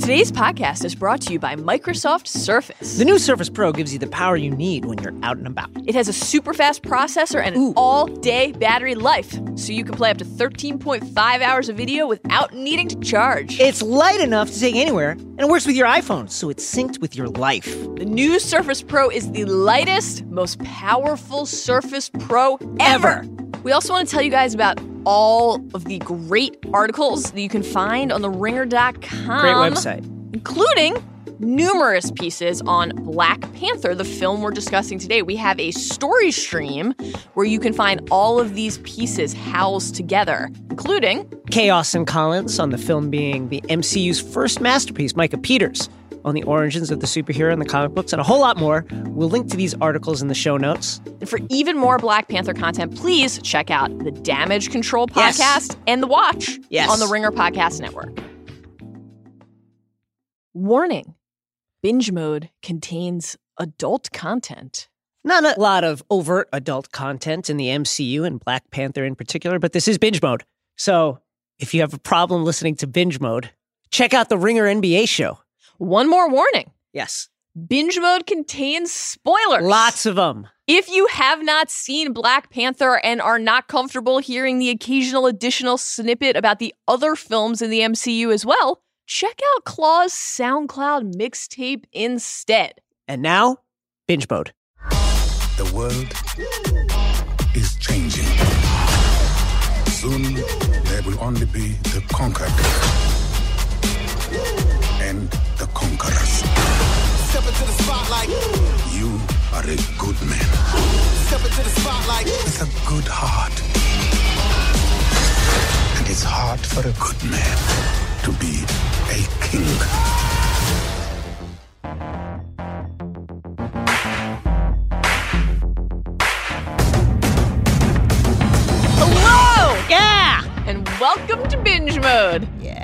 Today's podcast is brought to you by Microsoft Surface. The new Surface Pro gives you the power you need when you're out and about. It has a super fast processor and an all-day battery life, so you can play up to 13.5 hours of video without needing to charge. It's light enough to take anywhere, and it works with your iPhone, so it's synced with your life. The new Surface Pro is the lightest, most powerful Surface Pro ever. We also want to tell you guys about all of the great articles that you can find on theringer.com. Great website. Including numerous pieces on Black Panther, the film we're discussing today. We have a story stream where you can find all of these pieces housed together, including K. Austin Collins on the film being the MCU's first masterpiece, Micah Peters on the origins of the superhero in the comic books, and a whole lot more. We'll link to these articles in the show notes. And for even more Black Panther content, please check out the Damage Control podcast and The Watch on the Ringer Podcast Network. Warning. Binge mode contains adult content. Not a lot of overt adult content in the MCU and Black Panther in particular, but this is binge mode. So if you have a problem listening to binge mode, check out the Ringer NBA show. One more warning. Yes. Binge mode contains spoilers. Lots of them. If you have not seen Black Panther and are not comfortable hearing the occasional additional snippet about the other films in the MCU as well, check out Claw's SoundCloud mixtape instead. And now, binge mode. The world is changing. Soon, there will only be the conquered and the conquerors. Step into the spotlight. You are a good man. Step into the spotlight. With a good heart. And it's hard for a good man to be a king. Hello! Yeah! And welcome to Binge Mode. Yeah.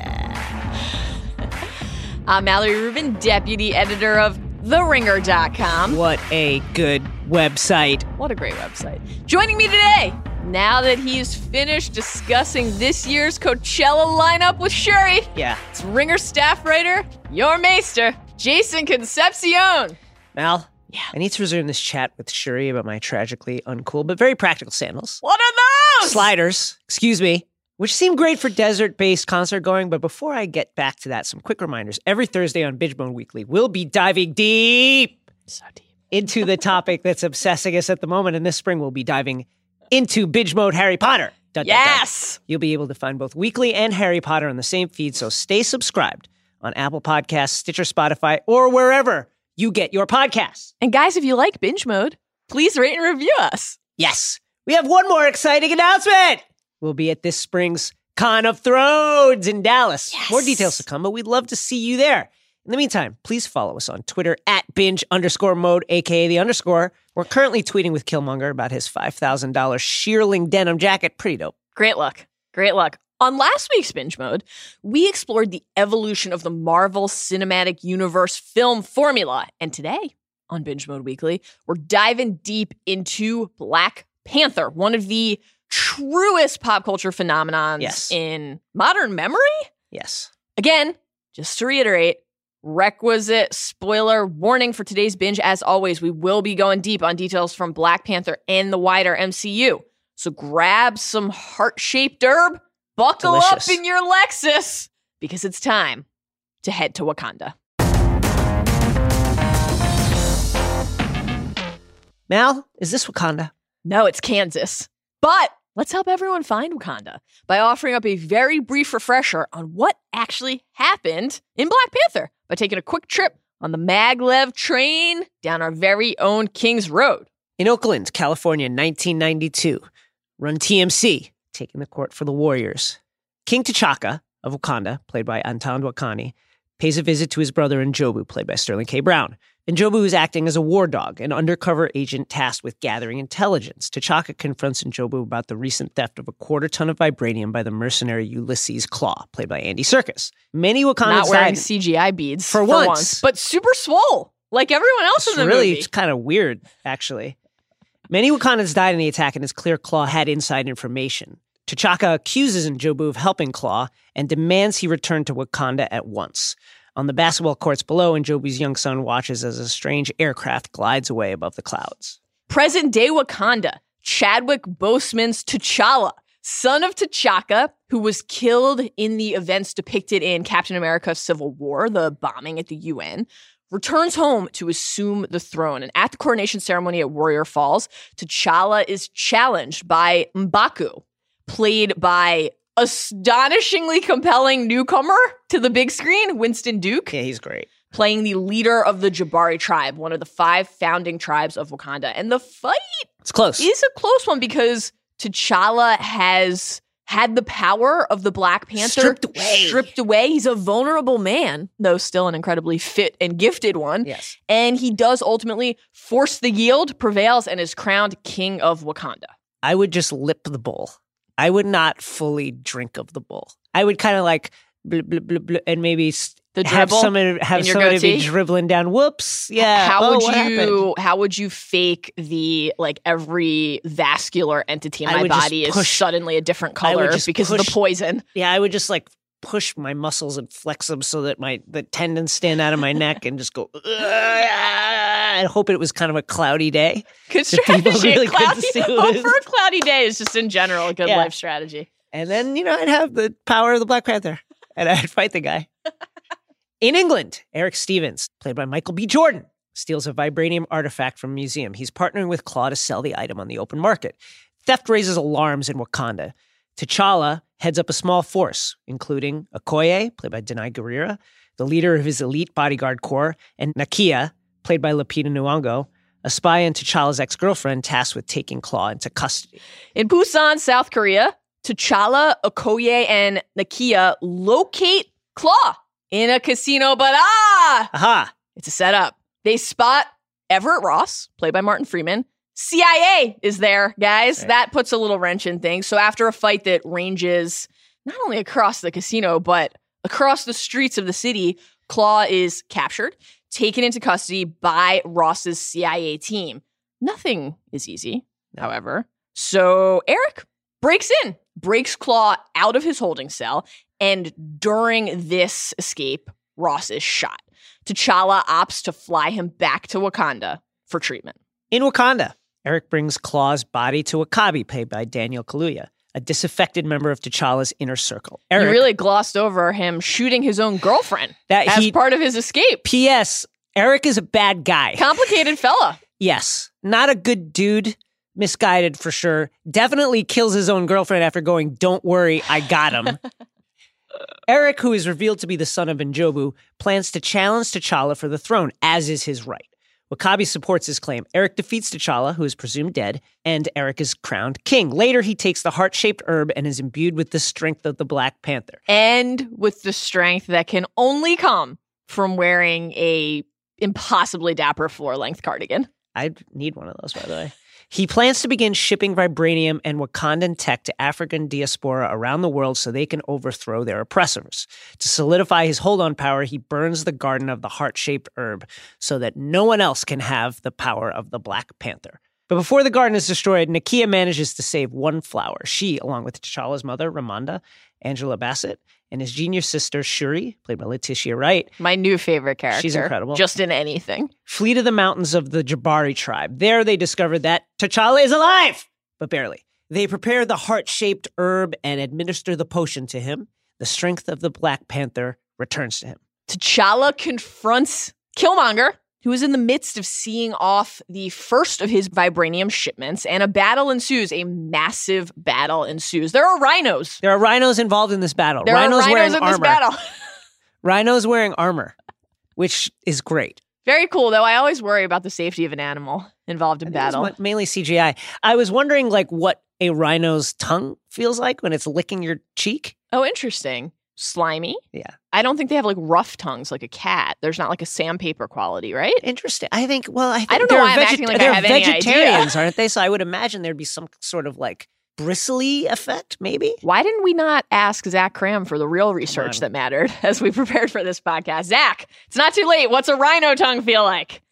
I'm Mallory Rubin, deputy editor of theringer.com. What a good website. What a great website. Joining me today, now that he's finished discussing this year's Coachella lineup with Shuri, Yeah. it's Ringer staff writer, your maester, Jason Concepcion. Mal, Yeah. I need to resume this chat with Shuri about my tragically uncool but very practical sandals. What are those? Sliders, excuse me, which seem great for desert-based concert going, but before I get back to that, some quick reminders. Every Thursday on Binge Mode Weekly, we'll be diving deep So deep. into the topic that's obsessing us at the moment, and this spring we'll be diving into Binge Mode Harry Potter. Dun, dun, dun. Yes! You'll be able to find both Weekly and Harry Potter on the same feed, so stay subscribed on Apple Podcasts, Stitcher, Spotify, or wherever you get your podcasts. And guys, if you like Binge Mode, please rate and review us. Yes, we have one more exciting announcement. We'll be at this spring's Con of Thrones in Dallas. Yes. More details to come, but we'd love to see you there. In the meantime, please follow us on Twitter at binge_mode, aka the underscore. We're currently tweeting with Killmonger about his $5,000 shearling denim jacket. Pretty dope. Great luck. Great luck. On last week's Binge Mode, we explored the evolution of the Marvel Cinematic Universe film formula. And today, on Binge Mode Weekly, we're diving deep into Black Panther, one of the truest pop culture phenomenons in modern memory. Yes. Again, just to reiterate, requisite spoiler warning for today's binge. As always, we will be going deep on details from Black Panther and the wider MCU. So grab some heart-shaped herb, buckle Delicious. up in your Lexus, because it's time to head to Wakanda. Mal, is this Wakanda? No, it's Kansas. But let's help everyone find Wakanda by offering up a very brief refresher on what actually happened in Black Panther by taking a quick trip on the maglev train down our very own King's Road. In Oakland, California, 1992, Run TMC, taking the court for the Warriors. King T'Chaka of Wakanda, played by Anton Wakani, pays a visit to his brother Njobu, played by Sterling K. Brown. Njobu is acting as a war dog, an undercover agent tasked with gathering intelligence. T'Chaka confronts Njobu about the recent theft of a quarter-ton of vibranium by the mercenary Ulysses Claw, played by Andy Serkis. Many Wakandans Not wearing died CGI beads for once. but super swole, like everyone else in the movie. It's kind of weird, actually. Many Wakandans died in the attack, and it's clear Claw had inside information. T'Chaka accuses Njobu of helping Claw and demands he return to Wakanda at once. On the basketball courts below, Njobu's young son watches as a strange aircraft glides away above the clouds. Present-day Wakanda, Chadwick Boseman's T'Challa, son of T'Chaka, who was killed in the events depicted in Captain America Civil War, the bombing at the UN, returns home to assume the throne. And at the coronation ceremony at Warrior Falls, T'Challa is challenged by M'Baku, played by astonishingly compelling newcomer to the big screen, Winston Duke. Yeah, he's great. Playing the leader of the Jabari tribe, one of the 5 founding tribes of Wakanda. And the fight It's close. is a close one because T'Challa has had the power of the Black Panther stripped away. He's a vulnerable man, though still an incredibly fit and gifted one. Yes. And he does ultimately force the yield, prevails, and is crowned king of Wakanda. I would just lip the bowl. I would not fully drink of the bowl. I would kind of like blah, blah, blah, blah, and maybe The have dribble somebody be goatee? dribbling down. Whoops. Yeah. How would you fake the every vascular entity in I my would just body is push- suddenly a different I would color just because of push- the poison? Yeah, I would just like push my muscles and flex them so that the tendons stand out of my neck and just go and hope it was kind of a cloudy day. Good The people strategy. really couldn't Cloudy, see what it oh, is. for a cloudy day is just in general a good Yeah. life strategy. And then, I'd have the power of the Black Panther and I'd fight the guy. In England, Eric Stevens, played by Michael B. Jordan, steals a vibranium artifact from a museum. He's partnering with Claw to sell the item on the open market. Theft raises alarms in Wakanda. T'Challa heads up a small force, including Okoye, played by Denai Guerrera, the leader of his elite bodyguard corps, and Nakia, played by Lupita Nyong'o, a spy and T'Challa's ex-girlfriend tasked with taking Claw into custody. In Busan, South Korea, T'Challa, Okoye, and Nakia locate Claw in a casino, but Aha! it's a setup. They spot Everett Ross, played by Martin Freeman. CIA is there, guys. Right. That puts a little wrench in things. So after a fight that ranges not only across the casino, but across the streets of the city, Claw is captured, taken into custody by Ross's CIA team. Nothing is easy, however. So Eric breaks Claw out of his holding cell, and during this escape, Ross is shot. T'Challa opts to fly him back to Wakanda for treatment. In Wakanda, Eric brings Claw's body to W'Kabi, played by Daniel Kaluuya, a disaffected member of T'Challa's inner circle. Eric, You really glossed over him shooting his own girlfriend as part of his escape. P.S. Eric is a bad guy. Complicated fella. Yes. Not a good dude. Misguided for sure. Definitely kills his own girlfriend after going, "Don't worry, I got him." Eric, who is revealed to be the son of Njobu, plans to challenge T'Challa for the throne, as is his right. W'Kabi supports his claim. Eric defeats T'Challa, who is presumed dead, and Eric is crowned king. Later, he takes the heart-shaped herb and is imbued with the strength of the Black Panther. And with the strength that can only come from wearing a impossibly dapper floor-length cardigan. I'd need one of those, by the way. He plans to begin shipping vibranium and Wakandan tech to African diaspora around the world so they can overthrow their oppressors. To solidify his hold on power, he burns the garden of the heart-shaped herb so that no one else can have the power of the Black Panther. But before the garden is destroyed, Nakia manages to save one flower. She, along with T'Challa's mother, Ramonda, Angela Bassett, and his junior sister, Shuri, played by Letitia Wright, My new favorite character. She's incredible. Just in anything. flee to the mountains of the Jabari tribe. There they discover that T'Challa is alive, but barely. They prepare the heart-shaped herb and administer the potion to him. The strength of the Black Panther returns to him. T'Challa confronts Killmonger, who is in the midst of seeing off the first of his vibranium shipments, and a battle ensues. A massive battle ensues. There are rhinos. There are rhinos involved in this battle. There are rhinos wearing in armor. this battle. Rhinos wearing armor, which is great. Very cool, though. I always worry about the safety of an animal involved in battle. It's mainly CGI. I was wondering, what a rhino's tongue feels like when it's licking your cheek. Oh, interesting. Slimy. Yeah. I don't think they have rough tongues like a cat. There's not a sandpaper quality, right? Interesting. I think I don't know they're why I'm acting like I they're have any idea. vegetarians, aren't they? So I would imagine there'd be some sort of bristly effect, maybe. Why didn't we not ask Zach Cram for the real research that mattered as we prepared for this podcast? Zach, it's not too late. What's a rhino tongue feel like?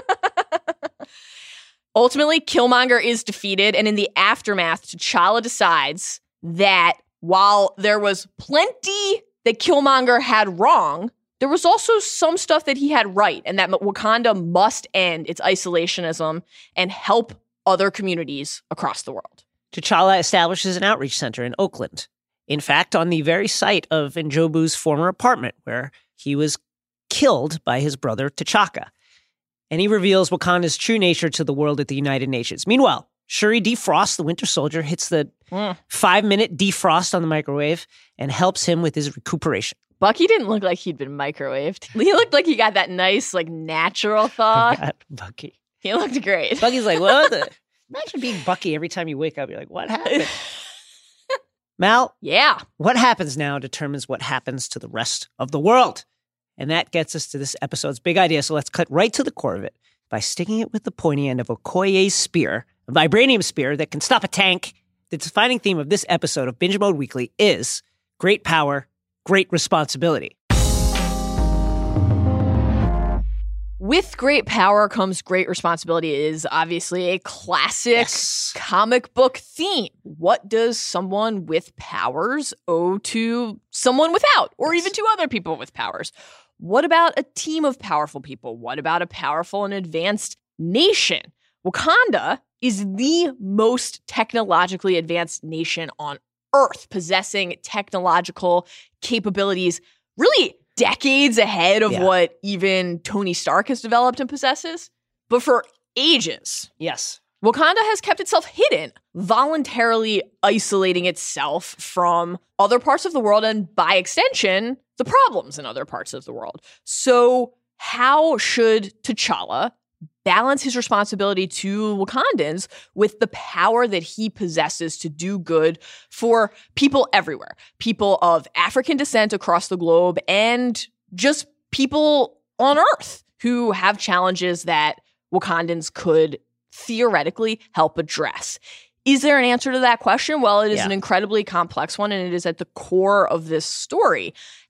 Ultimately, Killmonger is defeated, and in the aftermath, T'Challa decides that while there was plenty that Killmonger had wrong, there was also some stuff that he had right, and that Wakanda must end its isolationism and help other communities across the world. T'Challa establishes an outreach center in Oakland. In fact, on the very site of Njobu's former apartment, where he was killed by his brother T'Chaka. And he reveals Wakanda's true nature to the world at the United Nations. Meanwhile, Shuri defrosts the Winter Soldier, hits the 5-minute defrost on the microwave, and helps him with his recuperation. Bucky didn't look like he'd been microwaved. He looked like he got that nice, like, natural thaw. God, Bucky. He looked great. Bucky's like, what the? Imagine being Bucky every time you wake up. You're like, what happened? Mal, Yeah. what happens now determines what happens to the rest of the world. And that gets us to this episode's big idea. So let's cut right to the core of it by sticking it with the pointy end of Okoye's spear, a vibranium spear that can stop a tank. The defining theme of this episode of Binge Mode Weekly is great power, great responsibility. With great power comes great responsibility is obviously a classic comic book theme. What does someone with powers owe to someone without, or even to other people with powers? What about a team of powerful people? What about a powerful and advanced nation? Wakanda is the most technologically advanced nation on Earth, possessing technological capabilities really decades ahead of what even Tony Stark has developed and possesses. But for ages, Yes. Wakanda has kept itself hidden, voluntarily isolating itself from other parts of the world and, by extension, the problems in other parts of the world. So how should T'Challa balance his responsibility to Wakandans with the power that he possesses to do good for people everywhere, people of African descent across the globe, and just people on Earth who have challenges that Wakandans could theoretically help address? Is there an answer to that question? Well, it is an incredibly complex one, and it is at the core of this story.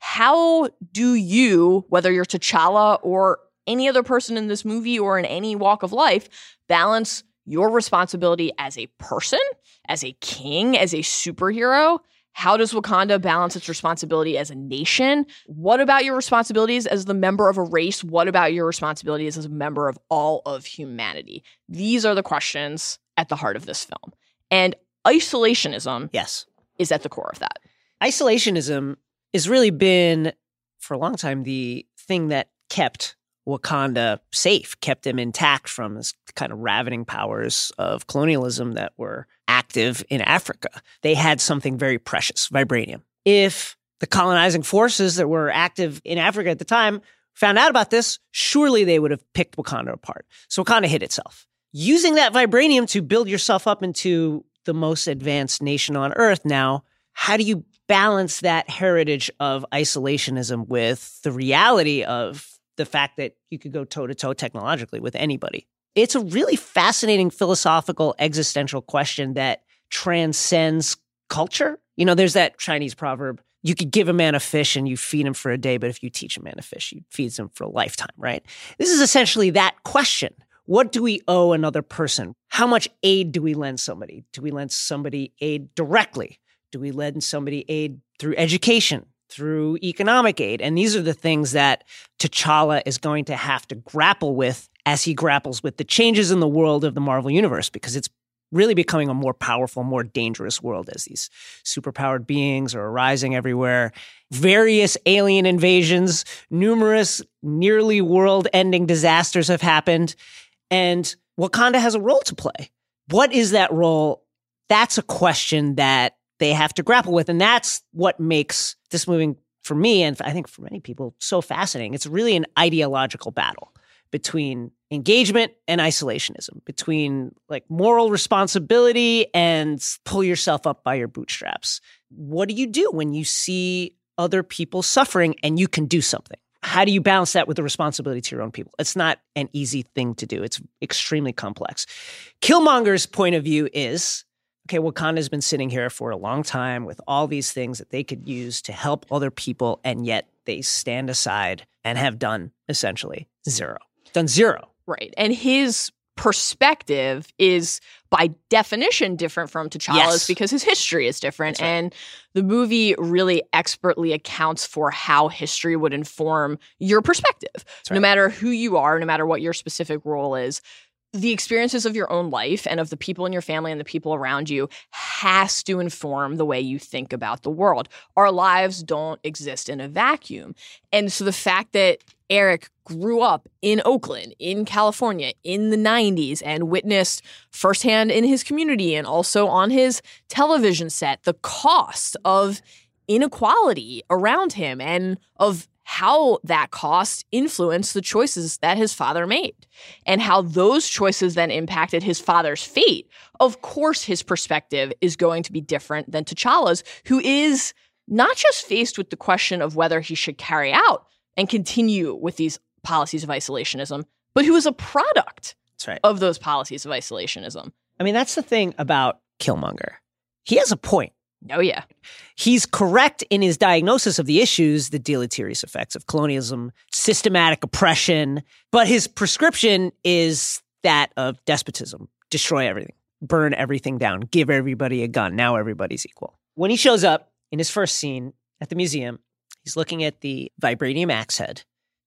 How do you, whether you're T'Challa or any other person in this movie or in any walk of life, balance your responsibility as a person, as a king, as a superhero? How does Wakanda balance its responsibility as a nation? What about your responsibilities as the member of a race? What about your responsibilities as a member of all of humanity? These are the questions at the heart of this film. And isolationism is at the core of that. Isolationism has really been, for a long time, the thing that kept Wakanda safe, kept them intact from this kind of ravening powers of colonialism that were active in Africa. They had something very precious, vibranium. If the colonizing forces that were active in Africa at the time found out about this, surely they would have picked Wakanda apart. So Wakanda hid itself. Using that vibranium to build yourself up into the most advanced nation on Earth now, how do you balance that heritage of isolationism with the reality of the fact that you could go toe-to-toe technologically with anybody? It's a really fascinating philosophical existential question that transcends culture. You know, there's that Chinese proverb, you could give a man a fish and you feed him for a day, but if you teach a man a fish, you feed him for a lifetime, right? This is essentially that question. What do we owe another person? How much aid do we lend somebody? Do we lend somebody aid directly? Do we lend somebody aid through education, through economic aid? And these are the things that T'Challa is going to have to grapple with as he grapples with the changes in the world of the Marvel Universe, because it's really becoming a more powerful, more dangerous world as these superpowered beings are arising everywhere. Various alien invasions, numerous nearly world-ending disasters have happened, and Wakanda has a role to play. What is that role? That's a question that they have to grapple with, and that's what makes this movie, for me, and I think for many people, so fascinating. It's really an ideological battle between engagement and isolationism, between like moral responsibility and pull yourself up by your bootstraps. What do you do when you see other people suffering and you can do something? How do you balance that with the responsibility to your own people? It's not an easy thing to do. It's extremely complex. Killmonger's point of view is, okay, Wakanda's been sitting here for a long time with all these things that they could use to help other people, and yet they stand aside and have done essentially zero. Done zero. Right. And his perspective is by definition different from T'Challa's Yes. because his history is different. That's right. And the movie really expertly accounts for how history would inform your perspective. right. No matter who you are, no matter what your specific role is, the experiences of your own life and of the people in your family and the people around you has to inform the way you think about the world. Our lives don't exist in a vacuum. And so the fact that Eric grew up in Oakland, in California, in the 90s and witnessed firsthand in his community and also on his television set the cost of inequality around him and of how that cost influenced the choices that his father made and how those choices then impacted his father's fate. Of course, his perspective is going to be different than T'Challa's, who is not just faced with the question of whether he should carry out and continue with these policies of isolationism, but who is a product That's right. of those policies of isolationism. I mean, that's the thing about Killmonger. He has a point. Oh, yeah. He's correct in his diagnosis of the issues, the deleterious effects of colonialism, systematic oppression, but his prescription is that of despotism. Destroy everything, burn everything down, give everybody a gun. Now everybody's equal. When he shows up in his first scene at the museum, he's looking at the vibranium axe head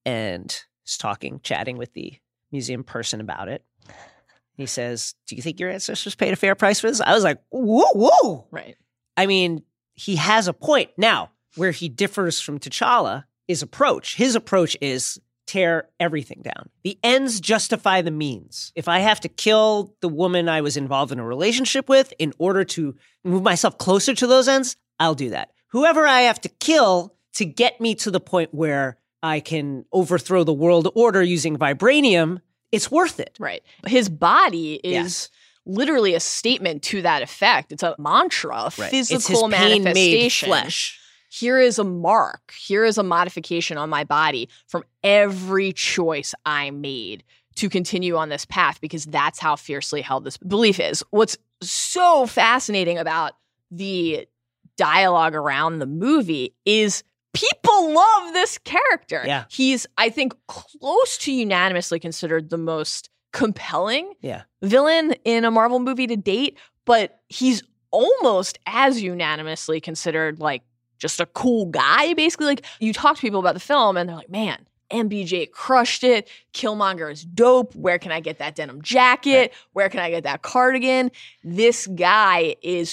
and is chatting with the museum person about it. He says, "Do you think your ancestors paid a fair price for this?" I was like, whoa. Right. I mean, he has a point. Now, where he differs from T'Challa is approach. His approach is tear everything down. The ends justify the means. If I have to kill the woman I was involved in a relationship with in order to move myself closer to those ends, I'll do that. Whoever I have to kill to get me to the point where I can overthrow the world order using vibranium, it's worth it. Right. His body is Yes. literally a statement to that effect. It's a mantra, a Right. physical It's his pain-made manifestation. flesh. Here is a mark. Here is a modification on my body from every choice I made to continue on this path because that's how fiercely held this belief is. What's so fascinating about the dialogue around the movie is people love this character. Yeah. He's, I think, close to unanimously considered the most compelling Yeah. villain in a Marvel movie to date, but he's almost as unanimously considered like just a cool guy, basically. Like you talk to people about the film and they're like, man, MBJ crushed it. Killmonger is dope. Where can I get that denim jacket? Right. Where can I get that cardigan? This guy is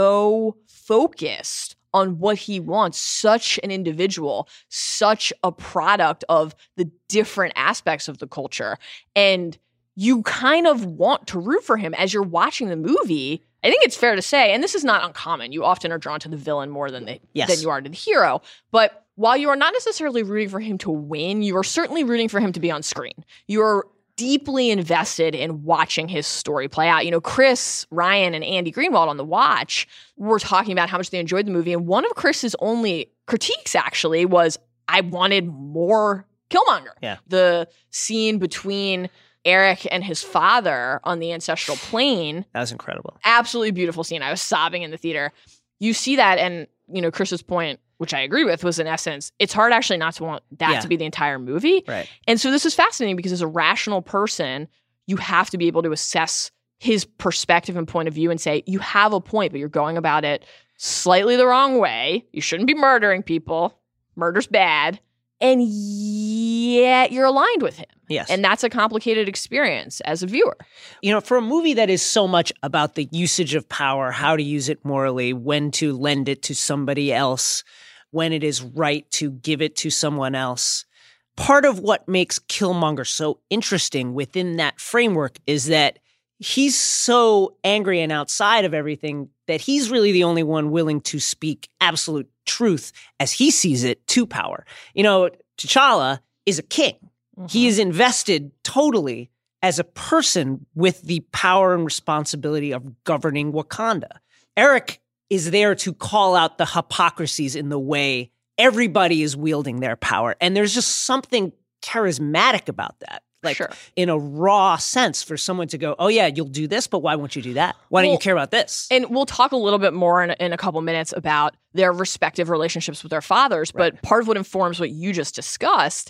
so focused on what he wants, such an individual, such a product of the different aspects of the culture. And you kind of want to root for him as you're watching the movie. I think it's fair to say, and this is not uncommon, you often are drawn to the villain more than Yes. you are to the hero. But while you are not necessarily rooting for him to win, you are certainly rooting for him to be on screen. You're deeply invested in watching his story play out. You know, Chris, Ryan, and Andy Greenwald on The Watch were talking about how much they enjoyed the movie. And one of Chris's only critiques actually was, I wanted more Killmonger. Yeah. The scene between Eric and his father on the ancestral plane, That was incredible. absolutely beautiful scene. I was sobbing in the theater. You see that, and you know, Chris's point, which I agree with, was in essence, it's hard actually not to want that Yeah. to be the entire movie. Right. And so this is fascinating because as a rational person, you have to be able to assess his perspective and point of view and say, you have a point, but you're going about it slightly the wrong way. You shouldn't be murdering people. Murder's bad. And yet you're aligned with him. Yes. And that's a complicated experience as a viewer. You know, for a movie that is so much about the usage of power, how to use it morally, when to lend it to somebody else, when it is right to give it to someone else, part of what makes Killmonger so interesting within that framework is that he's so angry and outside of everything that he's really the only one willing to speak absolute truth as he sees it to power. You know, T'Challa is a king. He is invested totally as a person with the power and responsibility of governing Wakanda. Eric is there to call out the hypocrisies in the way everybody is wielding their power. And there's just something charismatic about that. Like Sure. in a raw sense for someone to go, oh yeah, you'll do this, but why won't you do that? Why don't you Well, care about this? And we'll talk a little bit more in a couple minutes about their respective relationships with their fathers. But part of what informs what you just discussed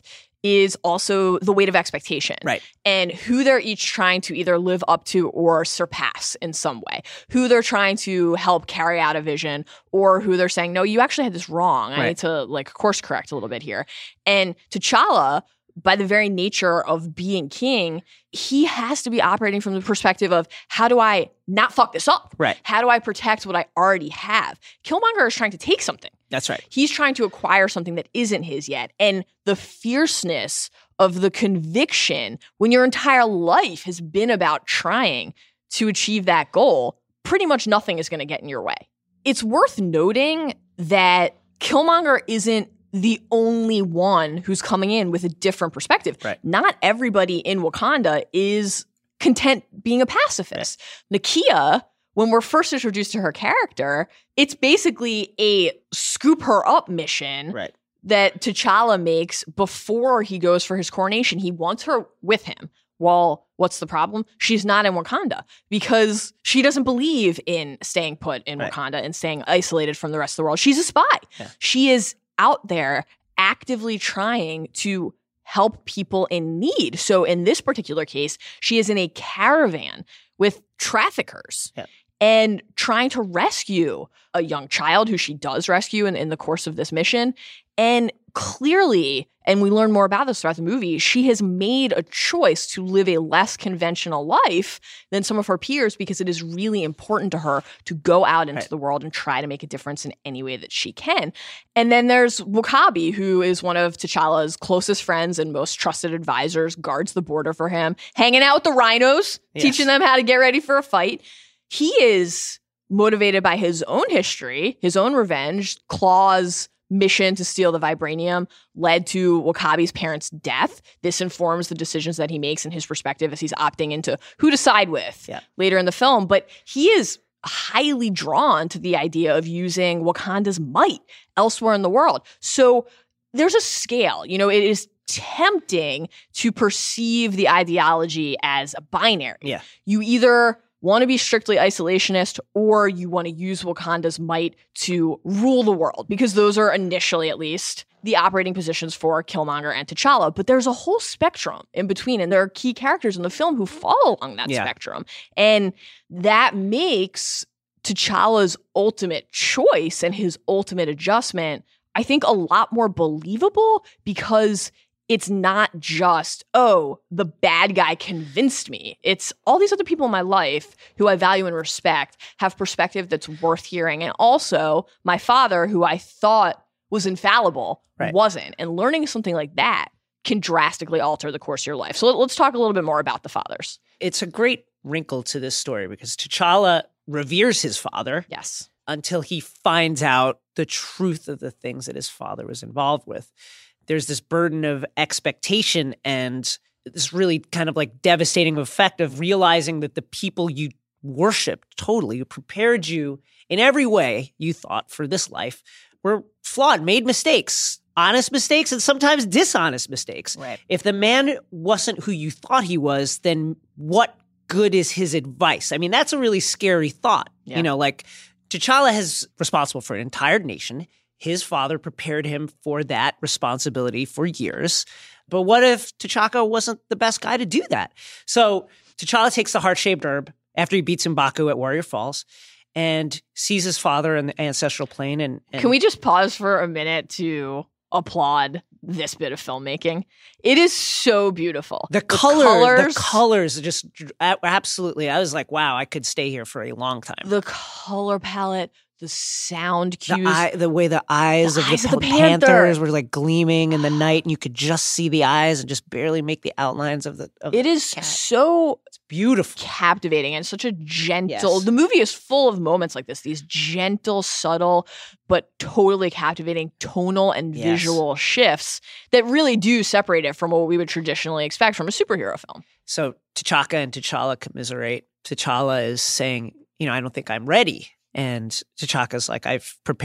is also the weight of expectation. Right. And who they're each trying to either live up to or surpass in some way. Who they're trying to help carry out a vision, or who they're saying, no, you actually had this wrong. I need to course correct a little bit here. And T'Challa, by the very nature of being king, he has to be operating from the perspective of, how do I not fuck this up? Right. How do I protect what I already have? Killmonger is trying to take something. That's right. He's trying to acquire something that isn't his yet. And the fierceness of the conviction when your entire life has been about trying to achieve that goal, pretty much nothing is going to get in your way. It's worth noting that Killmonger isn't the only one who's coming in with a different perspective. Right. Not everybody in Wakanda is content being a pacifist. Nakia, when we're first introduced to her character, it's basically a scoop her up mission that T'Challa makes before he goes for his coronation. He wants her with him. Well, what's the problem? She's not in Wakanda because she doesn't believe in staying put in Wakanda and staying isolated from the rest of the world. She's a spy. Yeah. She is out there actively trying to help people in need. So in this particular case, she is in a caravan with traffickers and trying to rescue a young child who she does rescue in the course of this mission. And clearly, and we learn more about this throughout the movie, she has made a choice to live a less conventional life than some of her peers because it is really important to her to go out into the world and try to make a difference in any way that she can. And then there's W'Kabi, who is one of T'Challa's closest friends and most trusted advisors, guards the border for him, hanging out with the rhinos, teaching them how to get ready for a fight. He is motivated by his own history, his own revenge. Claw's mission to steal the vibranium led to W'Kabi's parents' death. This informs the decisions that he makes in his perspective as he's opting into who to side with later in the film. But he is highly drawn to the idea of using Wakanda's might elsewhere in the world. So there's a scale. You know, it is tempting to perceive the ideology as a binary. Yeah. You either want to be strictly isolationist or you want to use Wakanda's might to rule the world, because those are initially, at least, the operating positions for Killmonger and T'Challa. But there's a whole spectrum in between, and there are key characters in the film who fall along that spectrum. And that makes T'Challa's ultimate choice and his ultimate adjustment, I think, a lot more believable, because it's not just, oh, the bad guy convinced me. It's all these other people in my life who I value and respect have perspective that's worth hearing. And also my father, who I thought was infallible, wasn't. And learning something like that can drastically alter the course of your life. So let's talk a little bit more about the fathers. It's a great wrinkle to this story because T'Challa reveres his father. Yes. Until he finds out the truth of the things that his father was involved with. There's this burden of expectation and this really kind of like devastating effect of realizing that the people you worshiped totally, who prepared you in every way you thought for this life, were flawed, made mistakes, honest mistakes, and sometimes dishonest mistakes. Right. If the man wasn't who you thought he was, then what good is his advice? I mean, that's a really scary thought. Yeah. You know, like T'Challa is responsible for an entire nation. His father prepared him for that responsibility for years. But what if T'Chaka wasn't the best guy to do that? So T'Challa takes the heart-shaped herb after he beats M'Baku at Warrior Falls and sees his father in the ancestral plane. And can we just pause for a minute to applaud this bit of filmmaking? It is so beautiful. The colors just absolutely. I was like, wow, I could stay here for a long time. The color palette, the sound cues. The way the eyes of the panthers were like gleaming in the night, and you could just see the eyes and just barely make the outlines of the It is cat. So it's beautiful. Captivating and such a gentle. The movie is full of moments like this, these gentle, subtle, but totally captivating tonal and visual shifts that really do separate it from what we would traditionally expect from a superhero film. So T'Chaka and T'Challa commiserate. T'Challa is saying, I don't think I'm ready. And T'Chaka's like, I've prepared you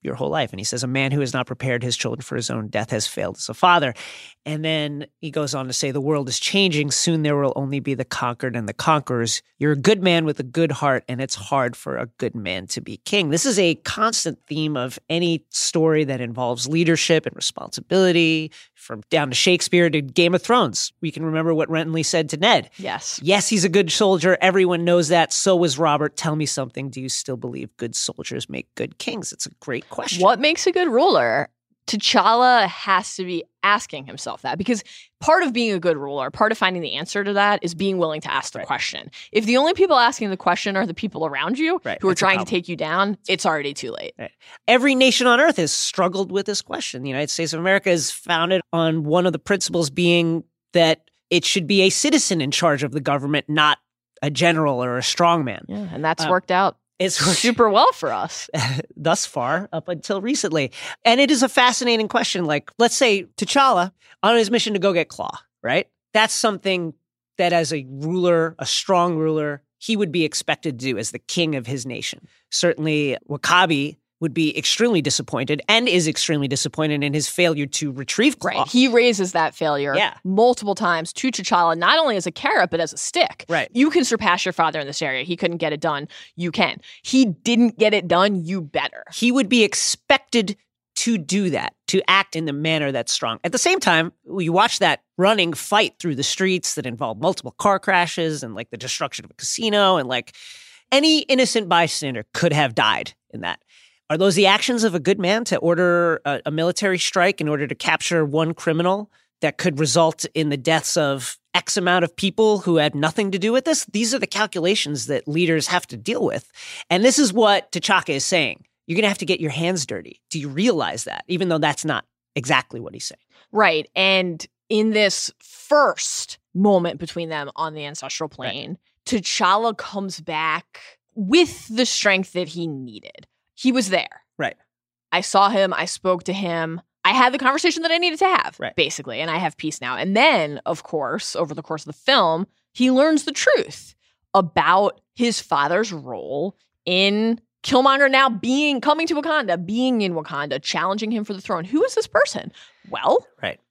your whole life. And he says, a man who has not prepared his children for his own death has failed as a father. And then he goes on to say, the world is changing. Soon there will only be the conquered and the conquerors. You're a good man with a good heart, and it's hard for a good man to be king. This is a constant theme of any story that involves leadership and responsibility, from down to Shakespeare to Game of Thrones. We can remember what Renly said to Ned. Yes. Yes, he's a good soldier. Everyone knows that. So was Robert. Tell me something. Do you still believe good soldiers make good kings? It's a great question. What makes a good ruler? T'Challa has to be asking himself that, because part of being a good ruler, part of finding the answer to that is being willing to ask the question. If the only people asking the question are the people around you who are trying to take you down, it's already too late. Right. Every nation on earth has struggled with this question. The United States of America is founded on one of the principles being that it should be a citizen in charge of the government, not a general or a strongman. Yeah, and that's worked out. It's super well for us thus far, up until recently. And it is a fascinating question. Like, let's say T'Challa on his mission to go get Claw, right? That's something that as a ruler, a strong ruler, he would be expected to do as the king of his nation. Certainly, W'Kabi would be extremely disappointed and is extremely disappointed in his failure to retrieve Claw. Right. He raises that failure multiple times to T'Challa, not only as a carrot, but as a stick. Right. You can surpass your father in this area. He couldn't get it done. You can. He didn't get it done. You better. He would be expected to do that, to act in the manner that's strong. At the same time, you watch that running fight through the streets that involve multiple car crashes and like the destruction of a casino, and like any innocent bystander could have died in that. Are those the actions of a good man to order a military strike in order to capture one criminal that could result in the deaths of X amount of people who had nothing to do with this? These are the calculations that leaders have to deal with. And this is what T'Chaka is saying. You're going to have to get your hands dirty. Do you realize that? Even though that's not exactly what he's saying. Right. And in this first moment between them on the ancestral plane, T'Challa comes back with the strength that he needed. He was there. Right. I saw him. I spoke to him. I had the conversation that I needed to have, basically, and I have peace now. And then, of course, over the course of the film, he learns the truth about his father's role in Killmonger now coming to Wakanda, being in Wakanda, challenging him for the throne. Who is this person? Well,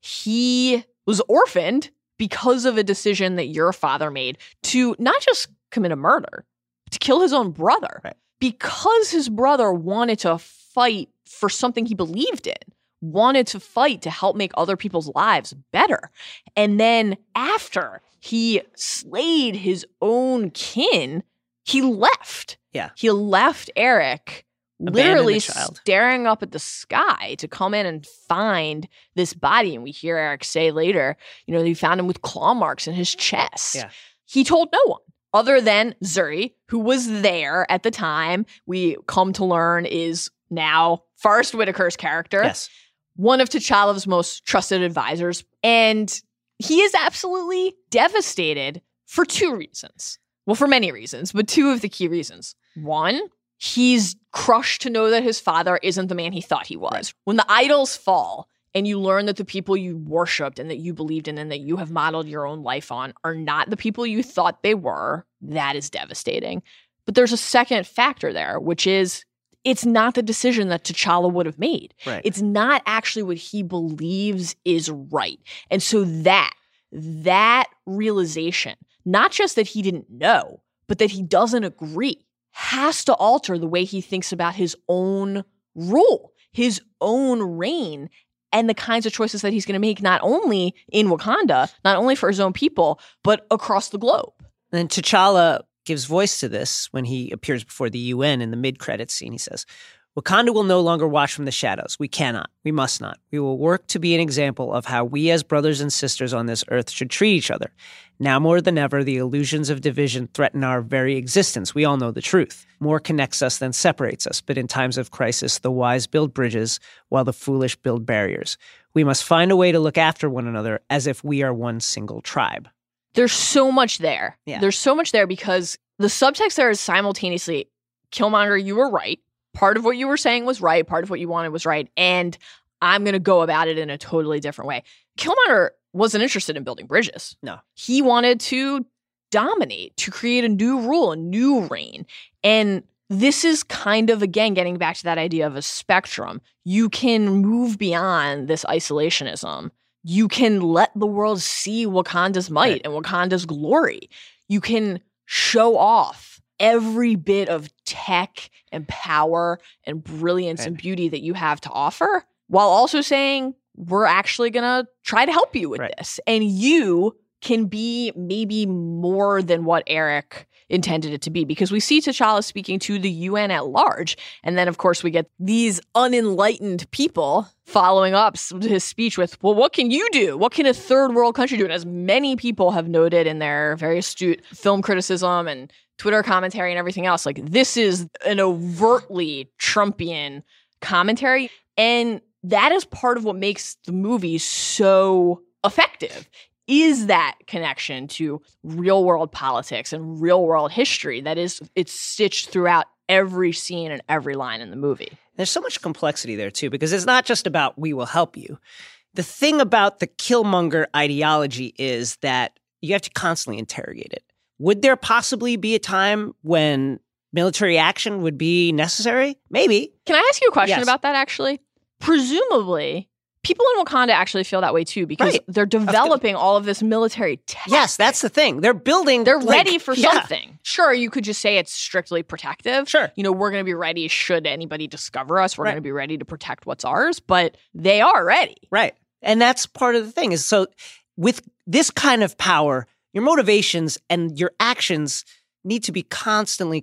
he was orphaned because of a decision that your father made to not just commit a murder, but to kill his own brother. Right. Because his brother wanted to fight for something he believed in, wanted to fight to help make other people's lives better. And then after he slayed his own kin, he left. Yeah. He left Eric literally staring up at the sky to come in and find this body. And we hear Eric say later, he found him with claw marks in his chest. Yeah. He told no one. Other than Zuri, who was there at the time, we come to learn is now Forrest Whitaker's character. Yes. One of T'Challa's most trusted advisors. And he is absolutely devastated for two reasons. Well, for many reasons, but two of the key reasons. One, he's crushed to know that his father isn't the man he thought he was. Right. When the idols fall, and you learn that the people you worshipped and that you believed in and that you have modeled your own life on are not the people you thought they were, that is devastating. But there's a second factor there, which is it's not the decision that T'Challa would have made. Right. It's not actually what he believes is right. And so that realization, not just that he didn't know, but that he doesn't agree, has to alter the way he thinks about his own rule, his own reign, and the kinds of choices that he's going to make, not only in Wakanda, not only for his own people, but across the globe. And T'Challa gives voice to this when he appears before the UN in the mid-credits scene. He says, Wakanda will no longer watch from the shadows. We cannot. We must not. We will work to be an example of how we as brothers and sisters on this earth should treat each other. Now more than ever, the illusions of division threaten our very existence. We all know the truth. More connects us than separates us. But in times of crisis, the wise build bridges while the foolish build barriers. We must find a way to look after one another as if we are one single tribe. There's so much there. Yeah. There's so much there because the subtext there is simultaneously, Killmonger, you were right. Part of what you were saying was right. Part of what you wanted was right. And I'm going to go about it in a totally different way. Killmonger wasn't interested in building bridges. No. He wanted to dominate, to create a new rule, a new reign. And this is kind of, again, getting back to that idea of a spectrum. You can move beyond this isolationism. You can let the world see Wakanda's might and Wakanda's glory. You can show off every bit of tech and power and brilliance and beauty that you have to offer, while also saying, we're actually going to try to help you with this. And you can be maybe more than what Eric intended it to be, because we see T'Challa speaking to the UN at large. And then, of course, we get these unenlightened people following up his speech with, well, what can you do? What can a third world country do? And as many people have noted in their very astute film criticism and Twitter commentary and everything else, like, this is an overtly Trumpian commentary. And that is part of what makes the movie so effective, is that connection to real world politics and real world history it's stitched throughout every scene and every line in the movie. There's so much complexity there too, because it's not just about we will help you. The thing about the Killmonger ideology is that you have to constantly interrogate it. Would there possibly be a time when military action would be necessary? Maybe. Can I ask you a question about that, actually? Presumably, people in Wakanda actually feel that way too, because they're developing all of this military tech. Yes, that's the thing. They're ready for something. Sure, you could just say it's strictly protective. Sure. You know, we're going to be ready should anybody discover us. We're going to be ready to protect what's ours, but they are ready. Right. And that's part of the thing is, so with this kind of power, your motivations and your actions need to be constantly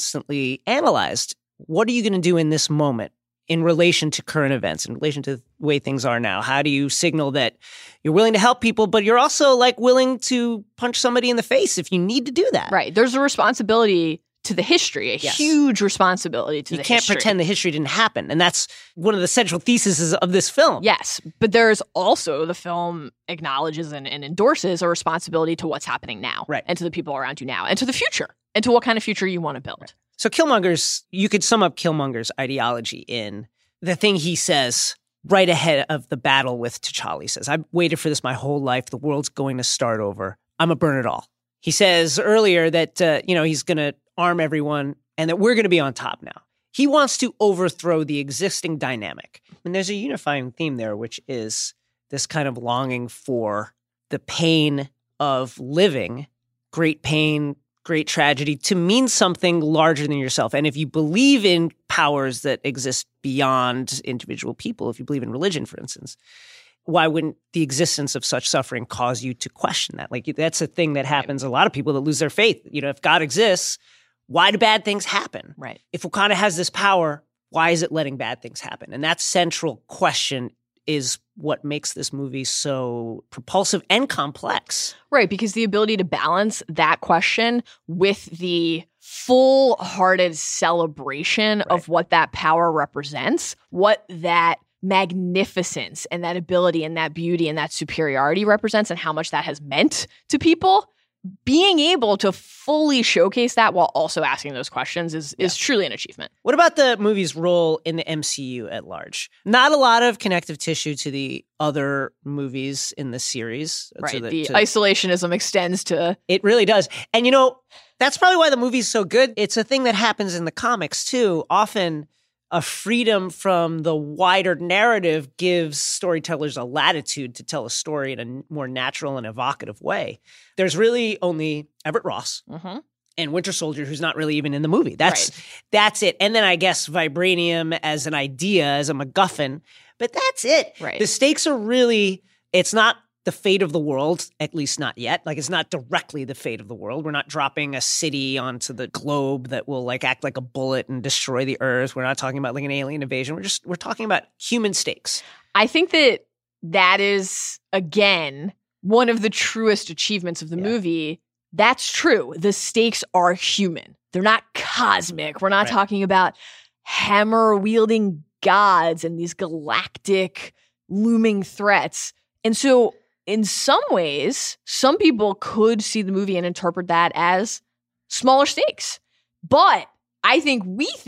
analyzed. What are you going to do in this moment in relation to current events, in relation to the way things are now? How do you signal that you're willing to help people, but you're also like willing to punch somebody in the face if you need to do that? Right. There's a responsibility to the history, a huge responsibility to the history. You can't pretend the history didn't happen. And that's one of the central theses of this film. Yes. But there's also, the film acknowledges and endorses a responsibility to what's happening now. Right. And to the people around you now. And to the future. And to what kind of future you want to build. Right. So you could sum up Killmonger's ideology in the thing he says right ahead of the battle with T'Challa. He says, I've waited for this my whole life. The world's going to start over. I'm going to burn it all. He says earlier that, he's going to arm everyone and that we're going to be on top now. He wants to overthrow the existing dynamic. And there's a unifying theme there, which is this kind of longing for the pain of living, great pain, great tragedy, to mean something larger than yourself. And if you believe in powers that exist beyond individual people, if you believe in religion, for instance, why wouldn't the existence of such suffering cause you to question that? Like, that's a thing that happens. A lot of people that lose their faith. If God exists, why do bad things happen? Right. If Wakanda has this power, why is it letting bad things happen? And that central question is what makes this movie so propulsive and complex. Right, because the ability to balance that question with the full-hearted celebration of what that power represents, what that magnificence and that ability and that beauty and that superiority represents, and how much that has meant to people, being able to fully showcase that while also asking those questions is truly an achievement. What about the movie's role in the MCU at large? Not a lot of connective tissue to the other movies in the series. Right. The isolationism extends to... It really does. And, that's probably why the movie's so good. It's a thing that happens in the comics, too. Often a freedom from the wider narrative gives storytellers a latitude to tell a story in a more natural and evocative way. There's really only Everett Ross and Winter Soldier, who's not really even in the movie. That's it. And then I guess Vibranium as an idea, as a MacGuffin, but that's it. Right. The stakes are really, it's not the fate of the world, at least not yet. Like, it's not directly the fate of the world. We're not dropping a city onto the globe that will act like a bullet and destroy the earth. We're not talking about an alien invasion. We're talking about human stakes. I think that is, again, one of the truest achievements of the movie. That's true. The stakes are human. They're not cosmic. We're not talking about hammer-wielding gods and these galactic looming threats. And so, in some ways, some people could see the movie and interpret that as smaller stakes. But I think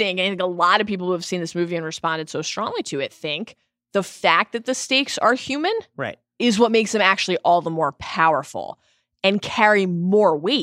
a lot of people who have seen this movie and responded so strongly to it think the fact that the stakes are human is what makes them actually all the more powerful and carry more weight,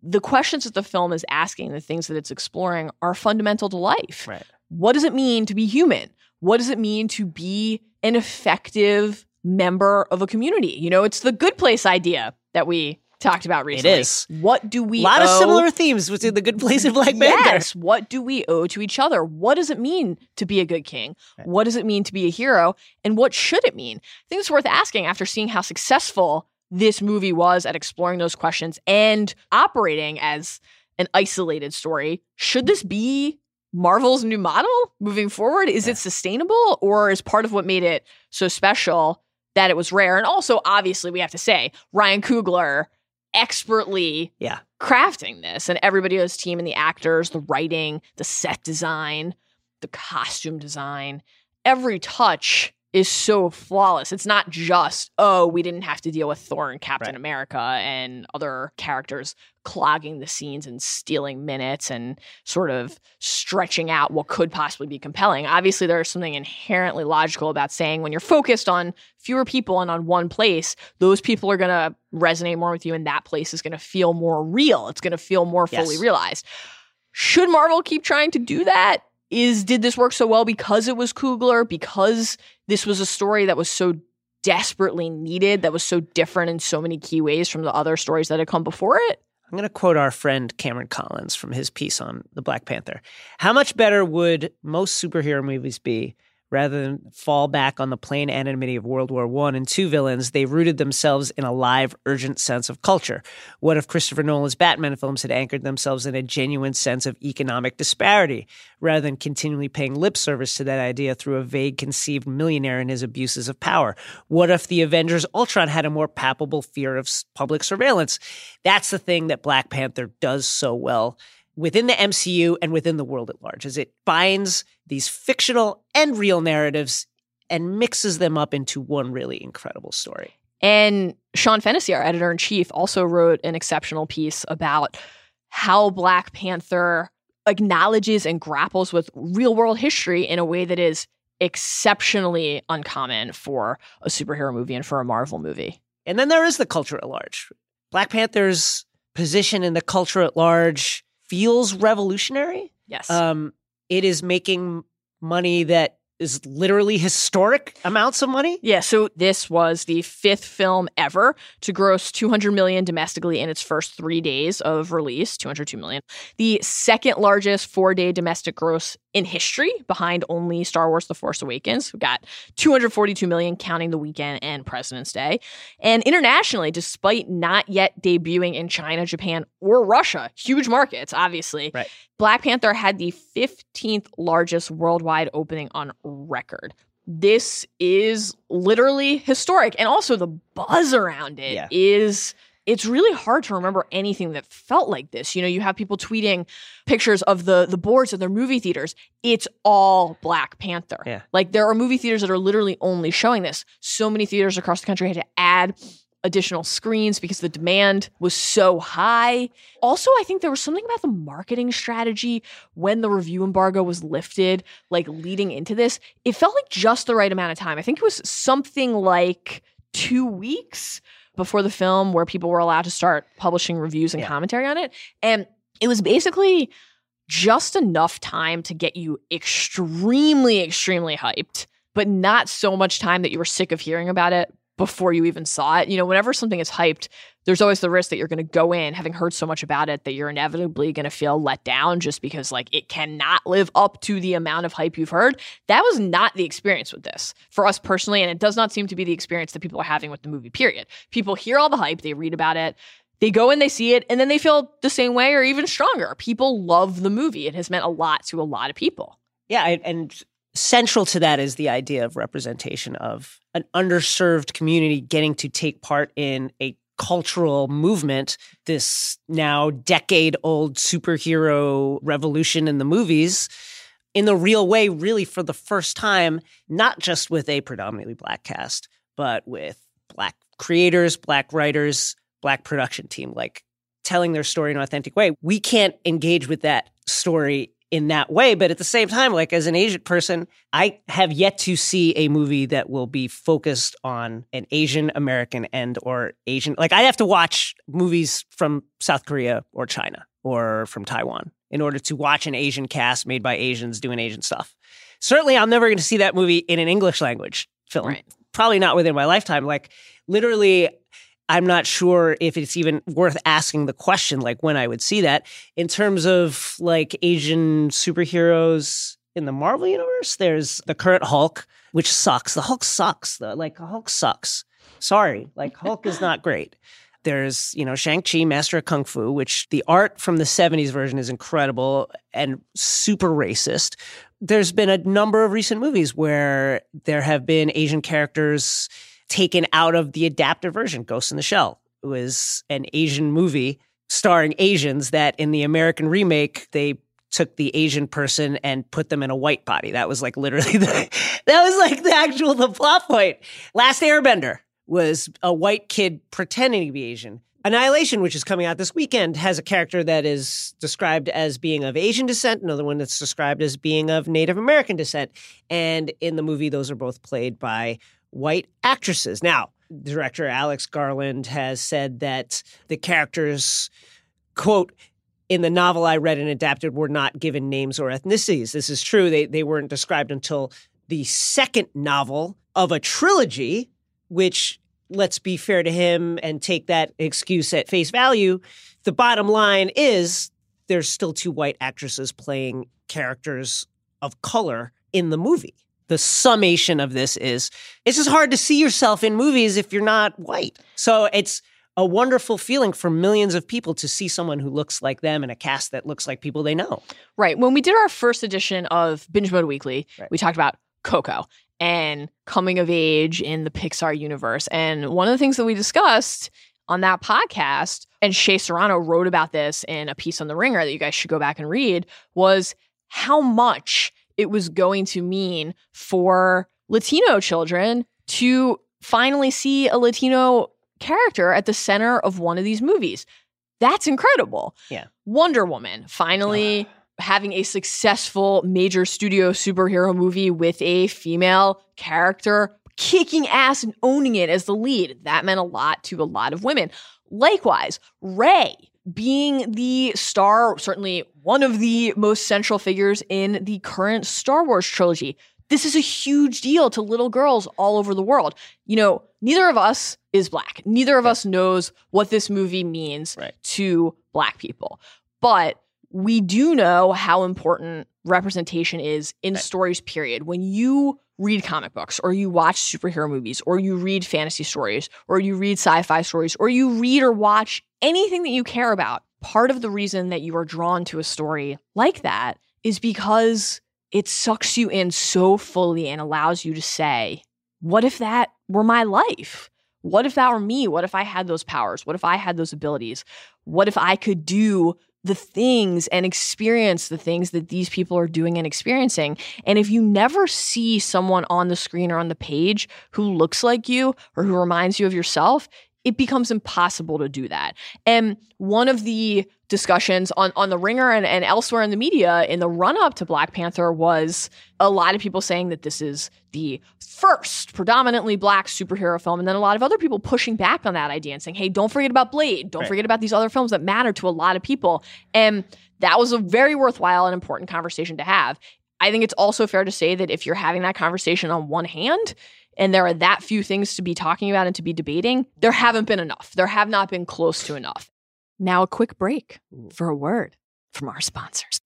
the questions that the film is asking, the things that it's exploring are fundamental to life. Right. What does it mean to be human? What does it mean to be an effective member of a community? You know, it's the Good Place idea that we talked about recently. It is. What do we A lot owe? of similar themes within The Good Place and Black Panther. Yes. What do we owe to each other? What does it mean to be a good king? Right. What does it mean to be a hero? And what should it mean? I think it's worth asking after seeing how successful this movie was at exploring those questions and operating as an isolated story. Should this be Marvel's new model moving forward? Is it sustainable, or is part of what made it so special that it was rare? And also, obviously, we have to say, Ryan Coogler expertly crafting this, and everybody on his team, and the actors, the writing, the set design, the costume design, every touch is so flawless. It's not just, oh, we didn't have to deal with Thor and Captain America and other characters clogging the scenes and stealing minutes and sort of stretching out what could possibly be compelling. Obviously, there's something inherently logical about saying when you're focused on fewer people and on one place, those people are going to resonate more with you, and that place is going to feel more real. It's going to feel more fully realized. Should Marvel keep trying to do that? Did this work so well because it was Coogler, because this was a story that was so desperately needed, that was so different in so many key ways from the other stories that had come before it? I'm going to quote our friend Cameron Collins from his piece on the Black Panther. How much better would most superhero movies be rather than fall back on the plain anonymity of World War I and II villains? They rooted themselves in a live, urgent sense of culture. What if Christopher Nolan's Batman films had anchored themselves in a genuine sense of economic disparity, rather than continually paying lip service to that idea through a vague conceived millionaire and his abuses of power? What if the Avengers Ultron had a more palpable fear of public surveillance? That's the thing that Black Panther does so well within the MCU and within the world at large, is it binds these fictional and real narratives and mixes them up into one really incredible story. And Sean Fennessy, our editor-in-chief, also wrote an exceptional piece about how Black Panther acknowledges and grapples with real-world history in a way that is exceptionally uncommon for a superhero movie and for a Marvel movie. And then there is the culture at large. Black Panther's position in the culture at large feels revolutionary. Yes. It is making money that is literally historic amounts of money. Yeah, so this was the 5th film ever to gross $200 million domestically in its first 3 days of release, $202 million. The second largest 4-day domestic gross in history, behind only Star Wars The Force Awakens, who got $242 million, counting the weekend and President's Day. And internationally, despite not yet debuting in China, Japan, or Russia, huge markets, obviously, Black Panther had the 15th largest worldwide opening on record. This is literally historic. And also the buzz around it is, it's really hard to remember anything that felt like this. You know, you have people tweeting pictures of the boards of their movie theaters. It's all Black Panther. Yeah. Like, there are movie theaters that are literally only showing this. So many theaters across the country had to add additional screens because the demand was so high. Also, I think there was something about the marketing strategy when the review embargo was lifted, like leading into this. It felt like just the right amount of time. I think it was something like 2 weeks before the film where people were allowed to start publishing reviews and commentary on it. And it was basically just enough time to get you extremely, extremely hyped, but not so much time that you were sick of hearing about it before you even saw it. You know, whenever something is hyped, there's always the risk that you're going to go in having heard so much about it that you're inevitably going to feel let down just because, like, it cannot live up to the amount of hype you've heard. That was not the experience with this for us personally, and it does not seem to be the experience that people are having with the movie, period. People hear all the hype, they read about it, they go and they see it, and then they feel the same way or even stronger. People love the movie. It has meant a lot to a lot of people. Yeah, and central to that is the idea of representation of an underserved community getting to take part in a cultural movement, this now decade-old superhero revolution in the movies, in the real way, really for the first time, not just with a predominantly Black cast, but with Black creators, Black writers, Black production team, like telling their story in an authentic way. We can't engage with that story in that way. But at the same time, like as an Asian person, I have yet to see a movie that will be focused on an Asian American and or Asian. Like I have to watch movies from South Korea or China or from Taiwan in order to watch an Asian cast made by Asians doing Asian stuff. Certainly, I'm never going to see that movie in an English language film. Right. Probably not within my lifetime. Like literally, I'm not sure if it's even worth asking the question, like when I would see that. In terms of like Asian superheroes in the Marvel universe, there's the current Hulk, which sucks. The Hulk sucks. Hulk sucks. Sorry. Like Hulk is not great. There's, Shang-Chi, Master of Kung Fu, which the art from the 70s version is incredible and super racist. There's been a number of recent movies where there have been Asian characters taken out of the adapted version. Ghost in the Shell was an Asian movie starring Asians that in the American remake, they took the Asian person and put them in a white body. That was like literally the plot point. Last Airbender was a white kid pretending to be Asian. Annihilation, which is coming out this weekend, has a character that is described as being of Asian descent, another one that's described as being of Native American descent. And in the movie, those are both played by white actresses. Now, director Alex Garland has said that the characters, quote, in the novel I read and adapted were not given names or ethnicities. This is true. They weren't described until the second novel of a trilogy, which, let's be fair to him and take that excuse at face value. The bottom line is there's still two white actresses playing characters of color in the movie. The summation of this is it's just hard to see yourself in movies if you're not white. So it's a wonderful feeling for millions of people to see someone who looks like them in a cast that looks like people they know. Right. When we did our first edition of Binge Mode Weekly, we talked about Coco and coming of age in the Pixar universe. And one of the things that we discussed on that podcast, and Shea Serrano wrote about this in a piece on The Ringer that you guys should go back and read, was how much it was going to mean for Latino children to finally see a Latino character at the center of one of these movies. That's incredible. Yeah. Wonder Woman finally having a successful major studio superhero movie with a female character kicking ass and owning it as the lead. That meant a lot to a lot of women. Likewise, Rey being the star, certainly one of the most central figures in the current Star Wars trilogy. This is a huge deal to little girls all over the world. Neither of us is Black. Neither of us knows what this movie means to Black people. But we do know how important representation is in stories, period. When you read comic books or you watch superhero movies or you read fantasy stories or you read sci-fi stories or you read or watch anything that you care about, part of the reason that you are drawn to a story like that is because it sucks you in so fully and allows you to say, what if that were my life? What if that were me? What if I had those powers? What if I had those abilities? What if I could do the things and experience the things that these people are doing and experiencing? And if you never see someone on the screen or on the page who looks like you or who reminds you of yourself, it becomes impossible to do that. And one of the discussions on The Ringer and elsewhere in the media in the run-up to Black Panther was a lot of people saying that this is the first predominantly Black superhero film, and then a lot of other people pushing back on that idea and saying, hey, don't forget about Blade. Don't forget about these other films that matter to a lot of people. And that was a very worthwhile and important conversation to have. I think it's also fair to say that if you're having that conversation on one hand, and there are that few things to be talking about and to be debating, there haven't been enough. There have not been close to enough. Now a quick break for a word from our sponsors.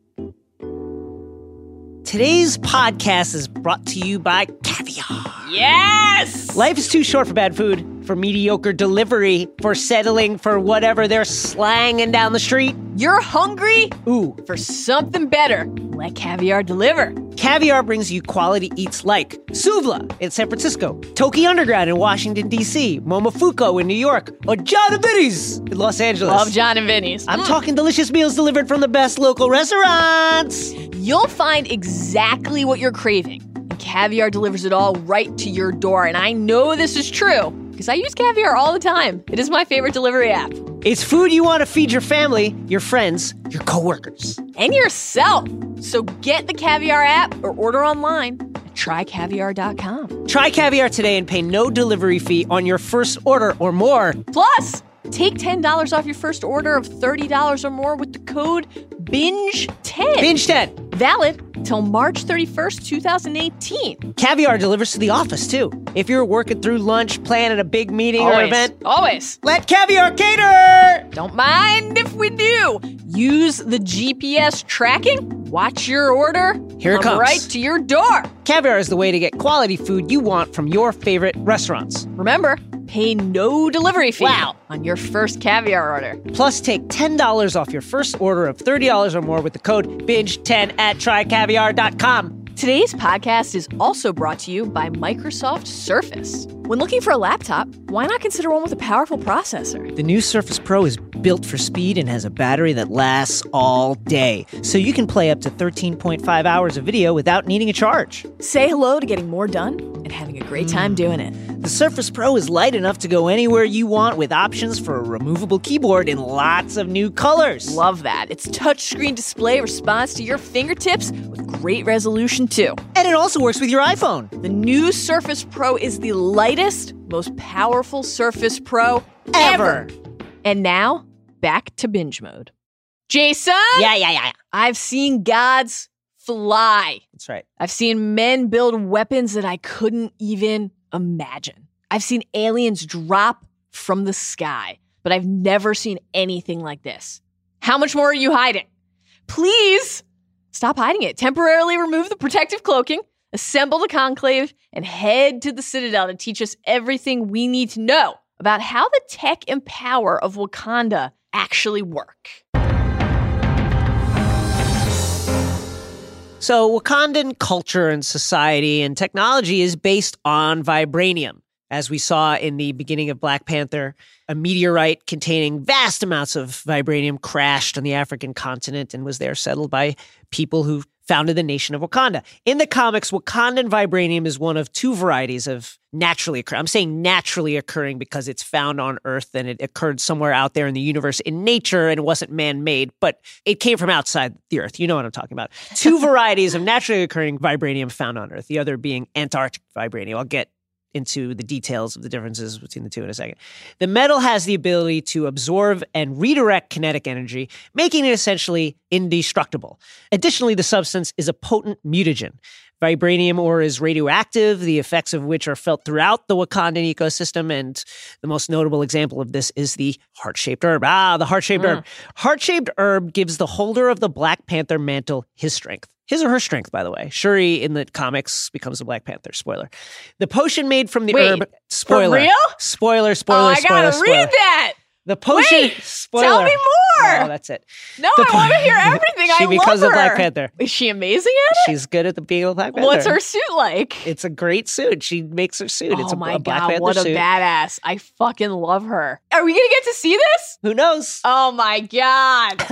Today's podcast is brought to you by Caviar. Yes! Life is too short for bad food, for mediocre delivery, for settling for whatever they're slanging down the street. You're hungry? Ooh. For something better. Let Caviar deliver. Caviar brings you quality eats like Suvla in San Francisco, Toki Underground in Washington, D.C., Momofuku in New York, or John and Vinny's in Los Angeles. Love John and Vinny's. I'm talking delicious meals delivered from the best local restaurants. You'll find exactly what you're craving. And Caviar delivers it all right to your door. And I know this is true because I use Caviar all the time. It is my favorite delivery app. It's food you want to feed your family, your friends, your coworkers. And yourself. So get the Caviar app or order online at trycaviar.com. Try Caviar today and pay no delivery fee on your first order or more. Plus, take $10 off your first order of $30 or more with the code BINGE10. Binge10. Valid till March 31st, 2018. Caviar delivers to the office, too. If you're working through lunch, planning a big meeting or event, Always. let Caviar cater! Don't mind if we do. Use the GPS tracking. Watch your order. Here it come comes. right to your door. Caviar is the way to get quality food you want from your favorite restaurants. Remember, pay no delivery fee Wow. on your first Caviar order. Plus, take $10 off your first order of $30 or more with the code BINGE10 at trycaviar.com. Today's podcast is also brought to you by Microsoft Surface. When looking for a laptop, why not consider one with a powerful processor? The new Surface Pro is built for speed and has a battery that lasts all day, so you can play up to 13.5 hours of video without needing a charge. Say hello to getting more done and having a great time doing it. The Surface Pro is light enough to go anywhere you want with options for a removable keyboard in lots of new colors. Love that. Its touchscreen display responds to your fingertips with great resolution, too. And it also works with your iPhone. The new Surface Pro is the lightest, most powerful Surface Pro ever. And now, back to binge mode. Jason! Yeah. I've seen gods fly. That's right. I've seen men build weapons that I couldn't even imagine. I've seen aliens drop from the sky, but I've never seen anything like this. How much more are you hiding? Please stop hiding it. Temporarily remove the protective cloaking, assemble the conclave, and head to the Citadel to teach us everything we need to know about how the tech and power of Wakanda actually work. So Wakandan culture and society and technology is based on vibranium. As we saw in the beginning of Black Panther, a meteorite containing vast amounts of vibranium crashed on the African continent and was there settled by people who founded the nation of Wakanda. In the comics, Wakandan vibranium is one of two varieties of naturally occurring. I'm saying naturally occurring because it's found on Earth and it occurred somewhere out there in the universe in nature and it wasn't man-made, but it came from outside the Earth. You know what I'm talking about. Two varieties of naturally occurring vibranium found on Earth, the other being Antarctic vibranium. I'll get into the details of the differences between the two in a second. The metal has the ability to absorb and redirect kinetic energy, making it essentially indestructible. Additionally, the substance is a potent mutagen. Vibranium ore is radioactive, the effects of which are felt throughout the Wakandan ecosystem, and the most notable example of this is the heart-shaped herb. The heart-shaped herb. Heart-shaped herb gives the holder of the Black Panther mantle his strength. His or her strength, by the way. Shuri in the comics becomes the Black Panther. Spoiler. The potion made from the herb. Spoiler. For real? Spoiler. Oh, I gotta read that. The potion. Wait, spoiler. tell me more. Oh, that's it. No, I want to hear everything. She I becomes love the her. Black Panther. Is she amazing at it? She's good at the being a Black Panther. What's her suit like? It's a great suit. She makes her suit. It's Oh a my Black God, Panther what a suit. badass. I fucking love her. Are we going to get to see this? Who knows? Oh my God.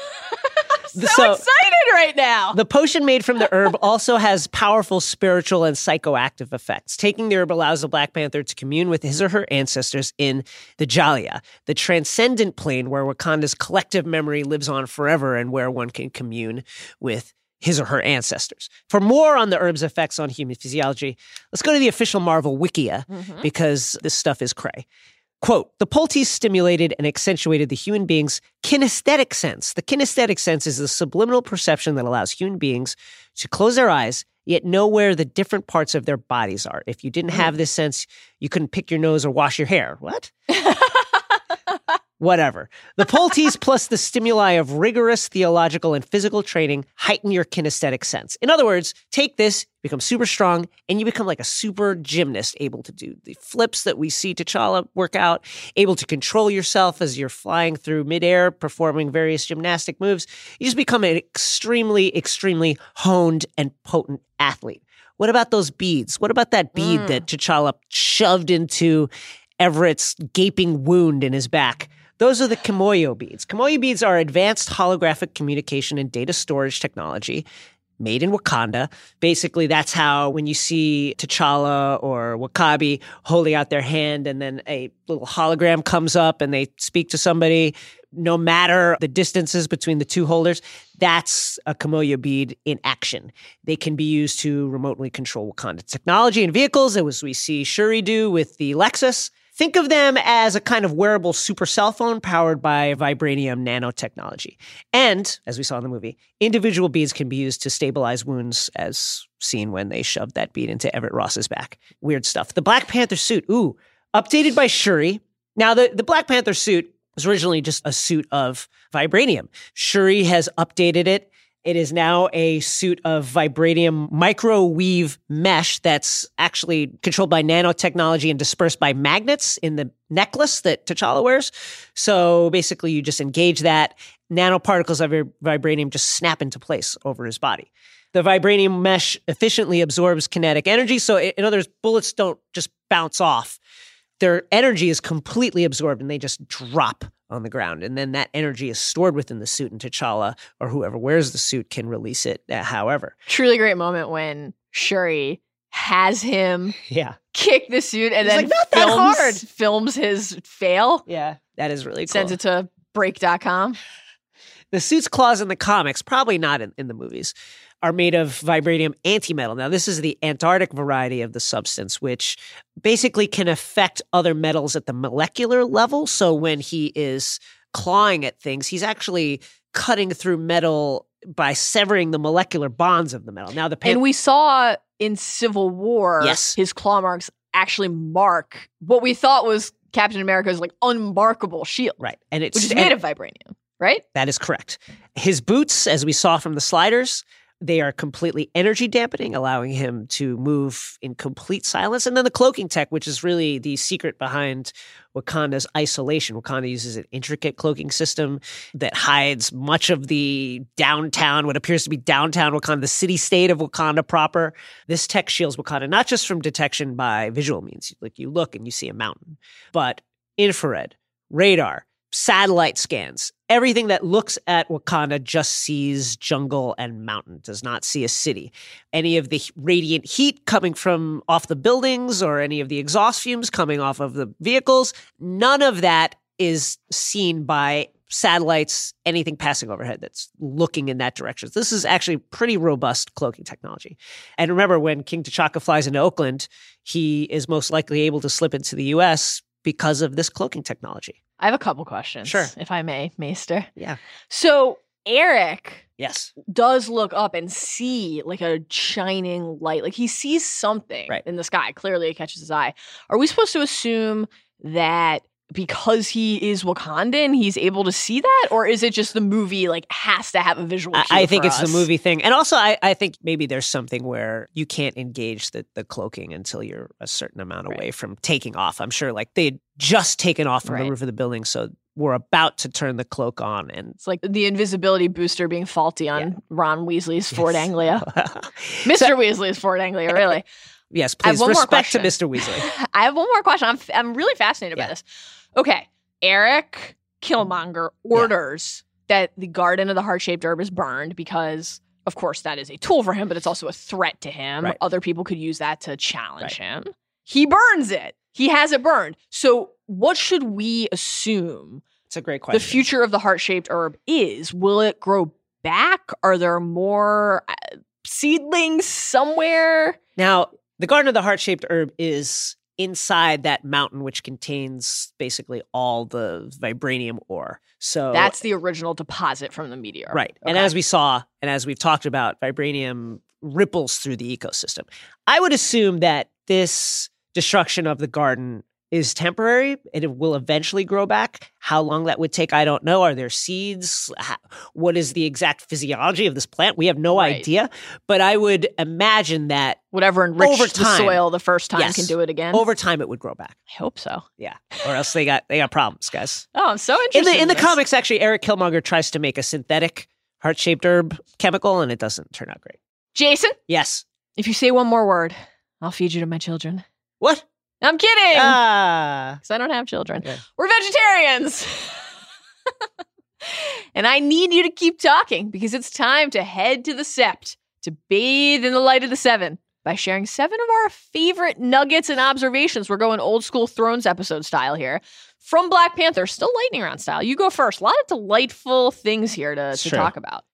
I'm so excited right now. The potion made from the herb also has powerful spiritual and psychoactive effects. Taking the herb allows the Black Panther to commune with his or her ancestors in the Jalia, the transcendent plane where Wakanda's collective memory lives on forever and where one can commune with his or her ancestors. For more on the herb's effects on human physiology, let's go to the official Marvel Wikia because this stuff is cray. Quote, the poultice stimulated and accentuated the human being's kinesthetic sense. The kinesthetic sense is the subliminal perception that allows human beings to close their eyes, yet know where the different parts of their bodies are. If you didn't have this sense, you couldn't pick your nose or wash your hair. What? Whatever. The poultice plus the stimuli of rigorous theological and physical training heighten your kinesthetic sense. In other words, take this, become super strong, and you become like a super gymnast, able to do the flips that we see T'Challa work out, able to control yourself as you're flying through midair, performing various gymnastic moves. You just become an extremely, extremely honed and potent athlete. What about those beads? What about that bead that T'Challa shoved into Everett's gaping wound in his back? Those are the Kimoyo beads. Kimoyo beads are advanced holographic communication and data storage technology made in Wakanda. Basically, that's how when you see T'Challa or W'Kabi holding out their hand and then a little hologram comes up and they speak to somebody, no matter the distances between the two holders, that's a Kimoyo bead in action. They can be used to remotely control Wakanda technology and vehicles, as we see Shuri do with the Lexus. Think of them as a kind of wearable super cell phone powered by vibranium nanotechnology. And, as we saw in the movie, individual beads can be used to stabilize wounds, as seen when they shoved that bead into Everett Ross's back. Weird stuff. The Black Panther suit, updated by Shuri. Now, the Black Panther suit was originally just a suit of vibranium. Shuri has updated it. It is now a suit of vibranium microweave mesh that's actually controlled by nanotechnology and dispersed by magnets in the necklace that T'Challa wears. So basically, you just engage that. Nanoparticles of your vibranium just snap into place over his body. The vibranium mesh efficiently absorbs kinetic energy. So in other words, bullets don't just bounce off. Their energy is completely absorbed and they just drop on the ground. And then that energy is stored within the suit and T'Challa or whoever wears the suit can release it however. Truly great moment when Shuri has him kick the suit and He's then films his fail. Yeah, that is really cool. Sends it to break.com. The suit's claws in the comics, probably not in the movies, are made of vibranium antimetal. Now, this is the Antarctic variety of the substance, which basically can affect other metals at the molecular level. So when he is clawing at things, he's actually cutting through metal by severing the molecular bonds of the metal. Now, and we saw in Civil War, his claw marks actually mark what we thought was Captain America's unmarkable shield. Right. And which is made of vibranium, right? That is correct. His boots, as we saw from the sliders, they are completely energy dampening, allowing him to move in complete silence. And then the cloaking tech, which is really the secret behind Wakanda's isolation. Wakanda uses an intricate cloaking system that hides much of the downtown, what appears to be downtown Wakanda, the city-state of Wakanda proper. This tech shields Wakanda not just from detection by visual means, like you look and you see a mountain, but infrared, radar, satellite scans. Everything that looks at Wakanda just sees jungle and mountain, does not see a city. Any of the radiant heat coming from off the buildings or any of the exhaust fumes coming off of the vehicles, none of that is seen by satellites, anything passing overhead that's looking in that direction. So this is actually pretty robust cloaking technology. And remember, when King T'Chaka flies into Oakland, he is most likely able to slip into the U.S. because of this cloaking technology. I have a couple questions. Sure. If I may, Maester. Yeah. So Eric Yes. does look up and see a shining light. He sees something in the sky. Clearly it catches his eye. Are we supposed to assume that because he is Wakandan, he's able to see that? Or is it just the movie has to have a visual cue I think for it's us? the movie thing. And also, I think maybe there's something where you can't engage the cloaking until you're a certain amount away from taking off. I'm sure they'd just taken off from the roof of the building, so we're about to turn the cloak on. And it's like the invisibility booster being faulty on Ron Weasley's Ford Anglia. Mr. Weasley's Ford Anglia, really. Yes, please. Respect to Mr. Weasley. I have one more question. I'm really fascinated by this. Okay, Eric Killmonger orders that the Garden of the Heart-Shaped Herb is burned because, of course, that is a tool for him, but it's also a threat to him. Right. Other people could use that to challenge him. He burns it. He has it burned. So what should we assume It's a great question. the future of the heart-shaped herb is? Will it grow back? Are there more seedlings somewhere? Now, the Garden of the Heart-Shaped Herb is inside that mountain, which contains basically all the vibranium ore. So that's the original deposit from the meteor. Right. Okay. And as we saw, and as we've talked about, vibranium ripples through the ecosystem. I would assume that this destruction of the garden is temporary and it will eventually grow back. How long that would take, I don't know. Are there seeds? What is the exact physiology of this plant? We have no idea. But I would imagine that whatever enriched the soil the first time can do it again. Over time, it would grow back. I hope so. Yeah. Or else they got problems, guys. Oh, I'm so interested. In the comics, actually, Eric Killmonger tries to make a synthetic heart-shaped herb chemical, and it doesn't turn out great. Jason? Yes. If you say one more word, I'll feed you to my children. What? I'm kidding. Ah. Because I don't have children. Yeah. We're vegetarians. And I need you to keep talking because it's time to head to the Sept to bathe in the light of the seven by sharing 7 of our favorite nuggets and observations. We're going old school Thrones episode style here. From Black Panther, still lightning round style. You go first. A lot of delightful things here to talk about.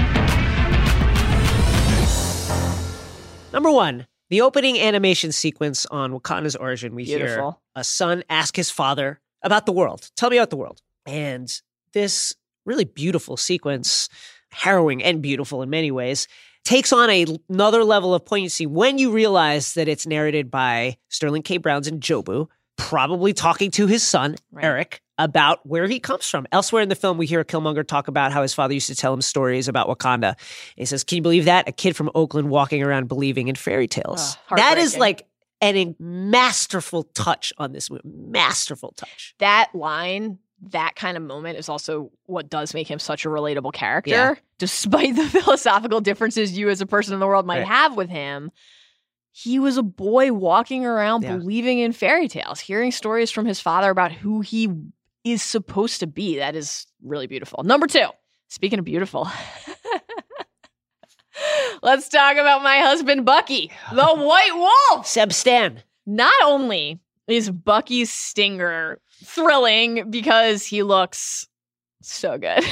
Number 1, the opening animation sequence on Wakanda's origin. We hear a son ask his father about the world. Tell me about the world. And this really beautiful sequence, harrowing and beautiful in many ways, takes on another level of poignancy when you realize that it's narrated by Sterling K. Brown's and Jobu, probably talking to his son, Eric, about where he comes from. Elsewhere in the film, we hear Killmonger talk about how his father used to tell him stories about Wakanda. And he says, can you believe that? A kid from Oakland walking around believing in fairy tales. That is like a masterful touch on this movie. Masterful touch. That line, that kind of moment is also what does make him such a relatable character. Despite the philosophical differences you as a person in the world might have with him, he was a boy walking around believing in fairy tales, hearing stories from his father about who he is supposed to be. That is really beautiful. Number 2, speaking of beautiful, let's talk about my husband, Bucky, the White Wolf. Seb Stan. Not only is Bucky's stinger thrilling because he looks so good.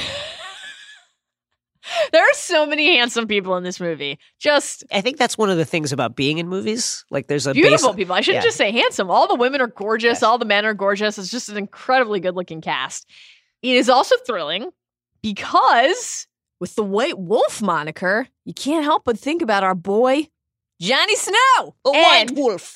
There are so many handsome people in this movie. I think that's one of the things about being in movies. Like there's a beautiful people. I shouldn't just say handsome. All the women are gorgeous. Yes. All the men are gorgeous. It's just an incredibly good looking cast. It is also thrilling because with the White Wolf moniker, you can't help but think about our boy, Johnny Snow. The White Wolf.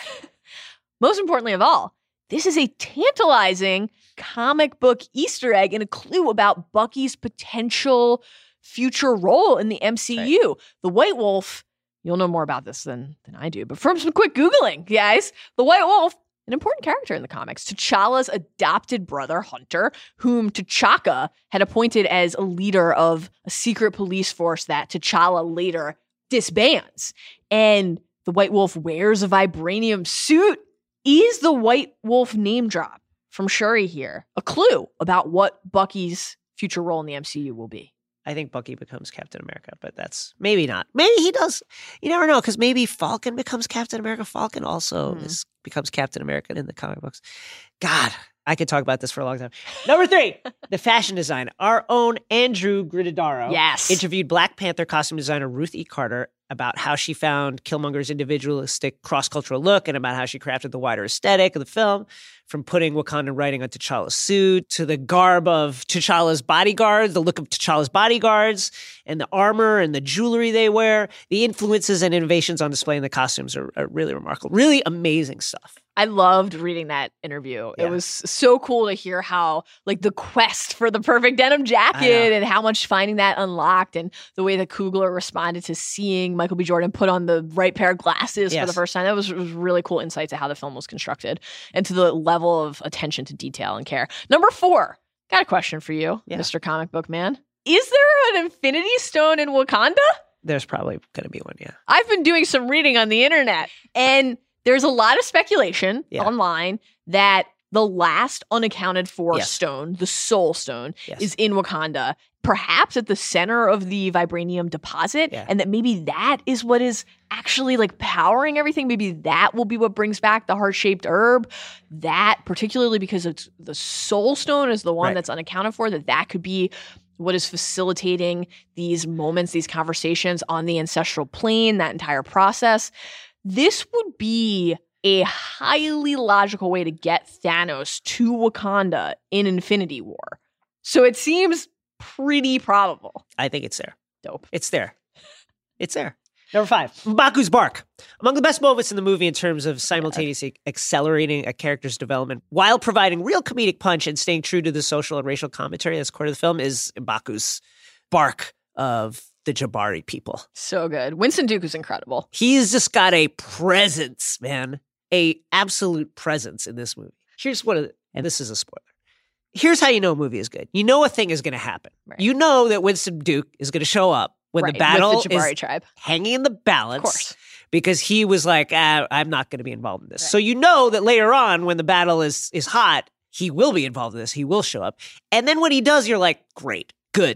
Most importantly of all, this is a tantalizing comic book Easter egg and a clue about Bucky's potential future role in the MCU. Right. The White Wolf, you'll know more about this than I do, but from some quick Googling, guys, the White Wolf, an important character in the comics. T'Challa's adopted brother, Hunter, whom T'Chaka had appointed as a leader of a secret police force that T'Challa later disbands. And the White Wolf wears a vibranium suit. Is the White Wolf name drop from Shuri here a clue about what Bucky's future role in the MCU will be? I think Bucky becomes Captain America, but that's maybe not. Maybe he does. You never know, because maybe Falcon becomes Captain America. Falcon also becomes Captain America in the comic books. God, I could talk about this for a long time. Number 3, the fashion design. Our own Andrew Gridadaro interviewed Black Panther costume designer Ruth E. Carter about how she found Killmonger's individualistic cross-cultural look and about how she crafted the wider aesthetic of the film, from putting Wakandan writing on T'Challa's suit to the garb of T'Challa's bodyguards, the look of T'Challa's bodyguards, and the armor and the jewelry they wear. The influences and innovations on display in the costumes are really remarkable. Really amazing stuff. I loved reading that interview. Yeah. It was so cool to hear how, like, the quest for the perfect denim jacket and how much finding that unlocked, and the way that Coogler responded to seeing Michael B. Jordan put on the right pair of glasses for the first time. That was really cool insight to how the film was constructed and to the level of attention to detail and care. Number 4, got a question for you, Mr. Comic Book Man. Is there an Infinity Stone in Wakanda? There's probably going to be one, I've been doing some reading on the internet, and there's a lot of speculation online that the last unaccounted for stone, the Soul Stone, is in Wakanda, perhaps at the center of the vibranium deposit, and that maybe that is what is actually like powering everything. Maybe that will be what brings back the heart-shaped herb. That, particularly because it's the Soul Stone is the one that's unaccounted for, that could be what is facilitating these moments, these conversations on the ancestral plane, that entire process. This would be a highly logical way to get Thanos to Wakanda in Infinity War. So it seems pretty probable. I think it's there. Dope. It's there. It's there. Number 5, M'Baku's bark. Among the best moments in the movie in terms of simultaneously accelerating a character's development while providing real comedic punch and staying true to the social and racial commentary that's core to the film is M'Baku's bark of the Jabari people. So good. Winston Duke is incredible. He's just got a presence, man. A absolute presence in this movie. Here's and this is a spoiler. Here's how you know a movie is good. You know a thing is going to happen. Right. You know that Winston Duke is going to show up when the battle with the Jabari is tribe. Hanging in the balance. Of course. Because he was like, I'm not going to be involved in this. Right. So you know that later on when the battle is hot, he will be involved in this. He will show up. And then when he does, you're like, great, good.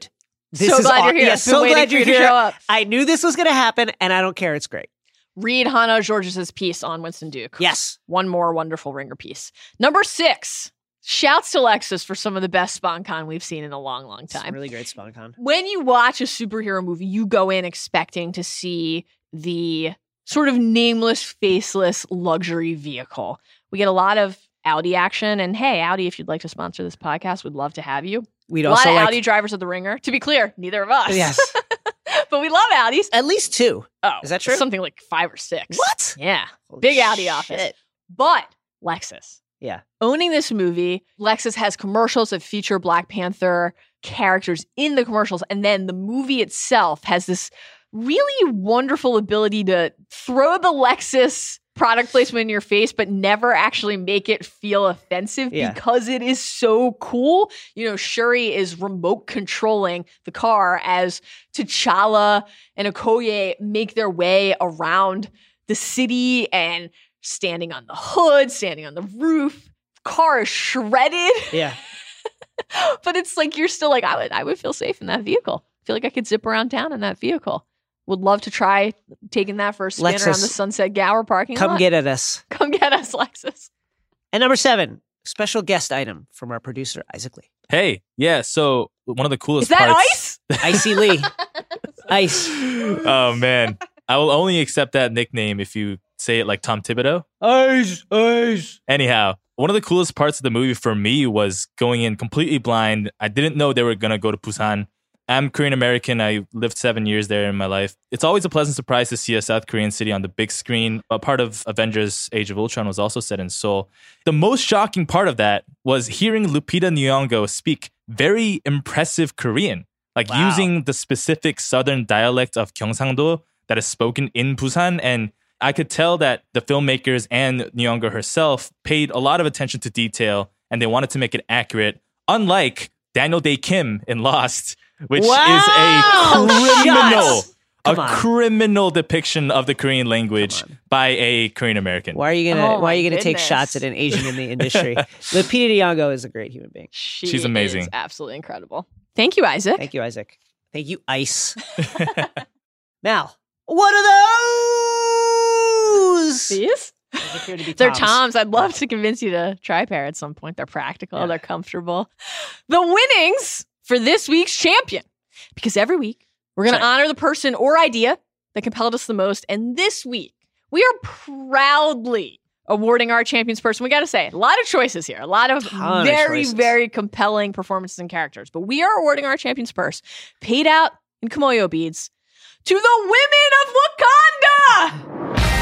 So glad you're here. Yeah, Been so waiting glad for you're you to here. show up. I knew this was going to happen, and I don't care. It's great. Read Hannah Georges' piece on Winston Duke. Yes. One more wonderful Ringer piece. Number 6. Shouts to Lexus for some of the best SpawnCon we've seen in a long, long time. Some really great SpawnCon. When you watch a superhero movie, you go in expecting to see the sort of nameless, faceless luxury vehicle. We get a lot of Audi action, and hey, Audi, if you'd like to sponsor this podcast, we'd love to have you. We'd A lot also of like Audi drivers at the Ringer. To be clear, neither of us. Yes. But we love Audis. At least 2. Oh, Is that true? Something like 5 or 6. What? Yeah. Holy Big Audi shit. office. But Lexus. Yeah. Owning this movie, Lexus has commercials that feature Black Panther characters in the commercials. And then the movie itself has this really wonderful ability to throw the Lexus product placement in your face, but never actually make it feel offensive because it is so cool. You know, Shuri is remote controlling the car as T'Challa and Okoye make their way around the city and standing on the hood, standing on the roof. The car is shredded. Yeah. But it's like you're still like, I would feel safe in that vehicle. I feel like I could zip around town in that vehicle. Would love to try taking that for a spin Lexus, around the Sunset Gower parking lot. Come get at us. Come get us, Lexus. And number 7, special guest item from our producer, Isaac Lee. Hey, yeah, so one of the coolest Is that parts... Ice? Icy Lee. Ice. Oh, man. I will only accept that nickname if you say it like Tom Thibodeau. Ice. Ice. Anyhow, one of the coolest parts of the movie for me was going in completely blind. I didn't know they were going to go to Busan. I'm Korean American. I lived 7 years there in my life. It's always a pleasant surprise to see a South Korean city on the big screen. A part of Avengers Age of Ultron was also set in Seoul. The most shocking part of that was hearing Lupita Nyong'o speak very impressive Korean, like using the specific southern dialect of Gyeongsangdo that is spoken in Busan. And I could tell that the filmmakers and Nyong'o herself paid a lot of attention to detail and they wanted to make it accurate, unlike Daniel Day Kim in Lost, which is a criminal depiction of the Korean language by a Korean American. Why are you gonna take shots at an Asian in the industry? Lupita Nyong'o is a great human being. She's amazing. Is absolutely incredible. Thank you, Isaac. Thank you, Isaac. Thank you, Ice. Mal, what are those? These? They're Toms. I'd love to convince you to try a pair at some point. They're practical. They're comfortable. The winnings for this week's champion. Because every week, we're going to honor the person or idea that compelled us the most. And this week, we are proudly awarding our champion's person. We got to say, a lot of choices here. A lot of very compelling performances and characters. But we are awarding our champion's purse, paid out in Kimoyo beads, to the women of Wakanda!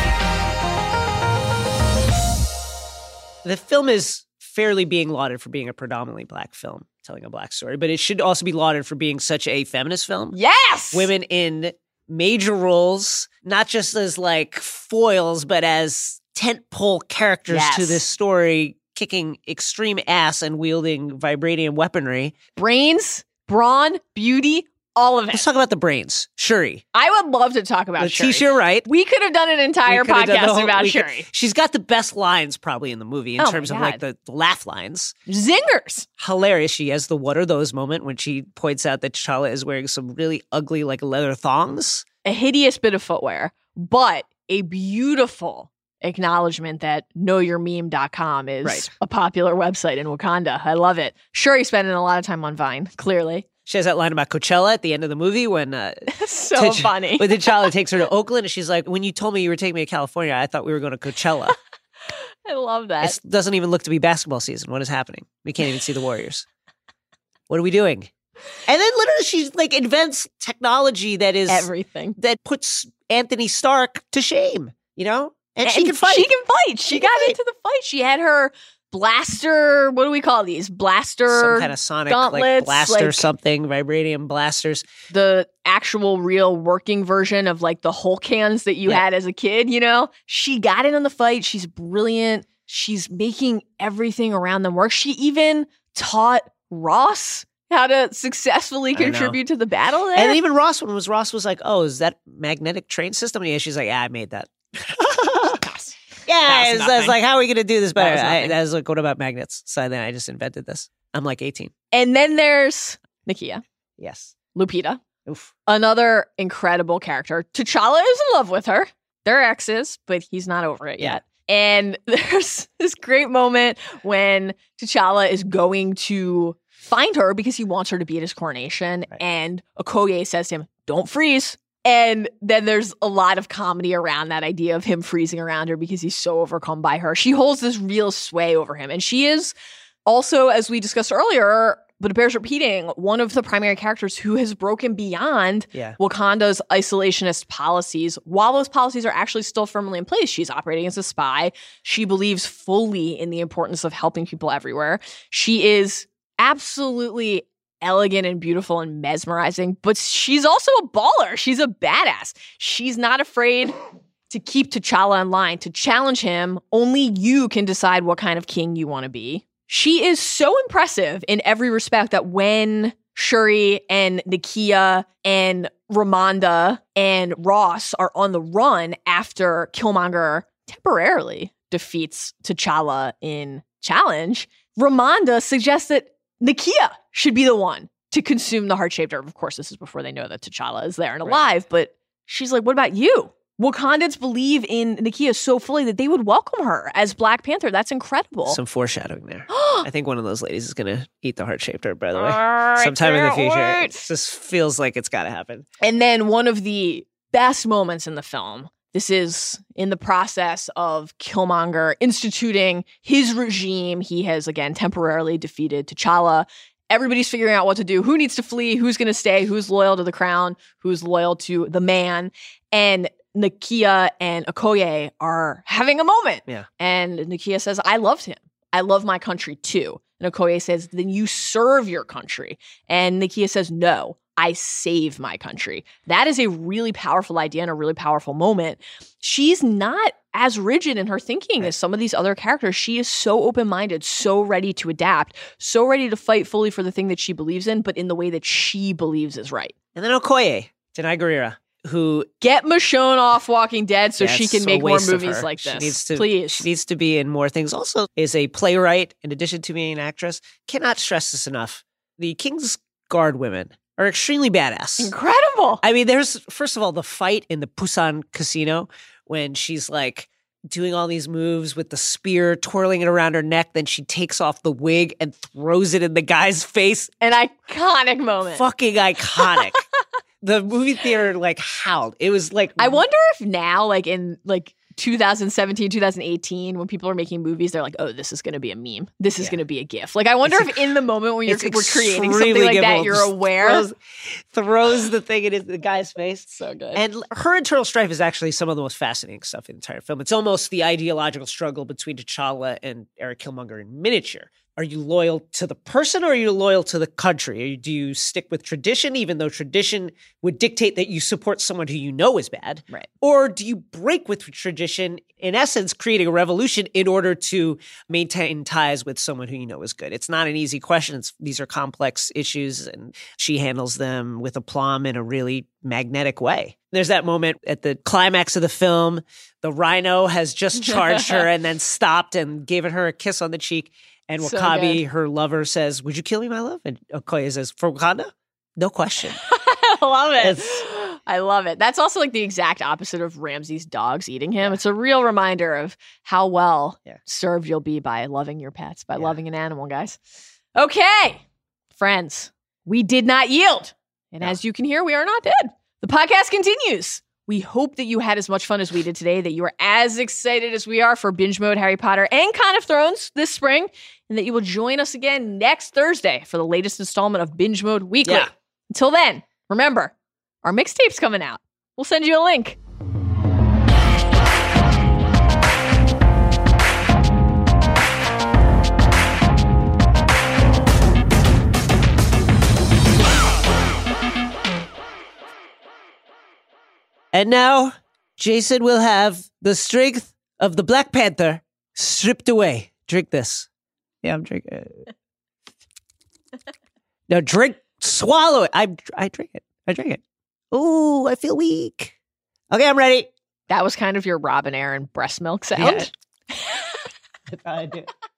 The film is fairly being lauded for being a predominantly Black film, telling a Black story, but it should also be lauded for being such a feminist film. Yes! Women in major roles, not just as like foils, but as tentpole characters to this story, kicking extreme ass and wielding vibranium weaponry. Brains, brawn, beauty, all of it. Let's talk about the brains. Shuri. I would love to talk about Shuri. Letitia Wright. We could have done an entire podcast about Shuri. She's got the best lines probably in the movie in terms of like the laugh lines. Zingers. Hilarious. She has the what are those moment when she points out that T'Challa is wearing some really ugly like leather thongs. A hideous bit of footwear, but a beautiful acknowledgement that knowyourmeme.com is a popular website in Wakanda. I love it. Shuri spending a lot of time on Vine, clearly. She has that line about Coachella at the end of the movie when so funny. When T'Challa takes her to Oakland and she's like, when you told me you were taking me to California, I thought we were going to Coachella. I love that. It doesn't even look to be basketball season. What is happening? We can't even see the Warriors. What are we doing? And then literally she like invents technology that is everything that puts Anthony Stark to shame, you know? And she can fight. She can fight. She got into the fight. She had her blaster, what do we call these? Blaster some kind of sonic gauntlets, like blaster something, vibranium blasters. The actual real working version of like the Hulk hands that you had as a kid, you know? She got in on the fight. She's brilliant. She's making everything around them work. She even taught Ross how to successfully contribute to the battle there. And even Ross was like, oh, is that magnetic train system? And she's like, yeah, I made that. Yeah, it's like, how are we going to do this better? I was like, what about magnets? So then I just invented this. I'm like 18. And then there's Nakia. Yes. Lupita. Oof. Another incredible character. T'Challa is in love with her. They're exes, but he's not over it yet. And there's this great moment when T'Challa is going to find her because he wants her to be at his coronation. Right. And Okoye says to him, don't freeze. And then there's a lot of comedy around that idea of him freezing around her because he's so overcome by her. She holds this real sway over him. And she is also, as we discussed earlier, but it bears repeating, one of the primary characters who has broken beyond Wakanda's isolationist policies. While those policies are actually still firmly in place, she's operating as a spy. She believes fully in the importance of helping people everywhere. She is absolutely elegant and beautiful and mesmerizing, but she's also a baller. She's a badass. She's not afraid to keep T'Challa in line, to challenge him. Only you can decide what kind of king you want to be. She is so impressive in every respect that when Shuri and Nakia and Ramonda and Ross are on the run after Killmonger temporarily defeats T'Challa in Challenge, Ramonda suggests that Nakia should be the one to consume the heart-shaped herb. Of course, this is before they know that T'Challa is there and alive, but she's like, what about you? Wakandans believe in Nakia so fully that they would welcome her as Black Panther. That's incredible. Some foreshadowing there. I think one of those ladies is going to eat the heart-shaped herb, by the way. Sometime in the future. It just feels like it's got to happen. And then one of the best moments in the film, this is in the process of Killmonger instituting his regime. He has, again, temporarily defeated T'Challa. Everybody's figuring out what to do. Who needs to flee? Who's going to stay? Who's loyal to the crown? Who's loyal to the man? And Nakia and Okoye are having a moment. Yeah. And Nakia says, I loved him. I love my country too. And Okoye says, then you serve your country. And Nakia says, no, I save my country. That is a really powerful idea and a really powerful moment. She's not as rigid in her thinking as some of these other characters. She is so open-minded, so ready to adapt, so ready to fight fully for the thing that she believes in, but in the way that she believes is right. And then Okoye, Denai Guerrera, who get Michonne off Walking Dead so she can make more movies like this. Please. She needs to be in more things. Also, is a playwright in addition to being an actress. Cannot stress this enough. The King's Guard women are extremely badass. Incredible. I mean, there's, first of all, the fight in the Busan casino when she's like doing all these moves with the spear, twirling it around her neck. Then she takes off the wig and throws it in the guy's face. An iconic moment. Fucking iconic. The movie theater like howled. It was like, I wonder if now, like in like 2017, 2018, when people are making movies, they're like, oh, this is going to be a meme. This is going to be a GIF. Like, I wonder if in the moment when we're creating something like that, you're aware. Throws the thing in the guy's face. So good. And her internal strife is actually some of the most fascinating stuff in the entire film. It's almost the ideological struggle between T'Challa and Eric Killmonger in miniature. Are you loyal to the person or are you loyal to the country? Do you stick with tradition, even though tradition would dictate that you support someone who you know is bad? Right. Or do you break with tradition, in essence, creating a revolution in order to maintain ties with someone who you know is good? It's not an easy question. These are complex issues, and she handles them with aplomb in a really magnetic way. There's that moment at the climax of the film. The rhino has just charged her and then stopped and given her a kiss on the cheek. And W'Kabi, her lover, says, would you kill me, my love? And Okoye says, for Wakanda? No question. I love it. I love it. That's also like the exact opposite of Ramsay's dogs eating him. It's a real reminder of how well served you'll be by loving your pets, by loving an animal, guys. Okay, friends, we did not yield. And as you can hear, we are not dead. The podcast continues. We hope that you had as much fun as we did today, that you are as excited as we are for Binge Mode Harry Potter and Con of Thrones this spring, and that you will join us again next Thursday for the latest installment of Binge Mode Weekly. Yeah. Until then, remember, our mixtape's coming out. We'll send you a link. And now, Jason will have the strength of the Black Panther stripped away. Drink this. Yeah, I'm drinking it. Now swallow it. I drink it. I drink it. Ooh, I feel weak. Okay, I'm ready. That was kind of your Robin Aaron breast milk sound. Yeah. I thought I did.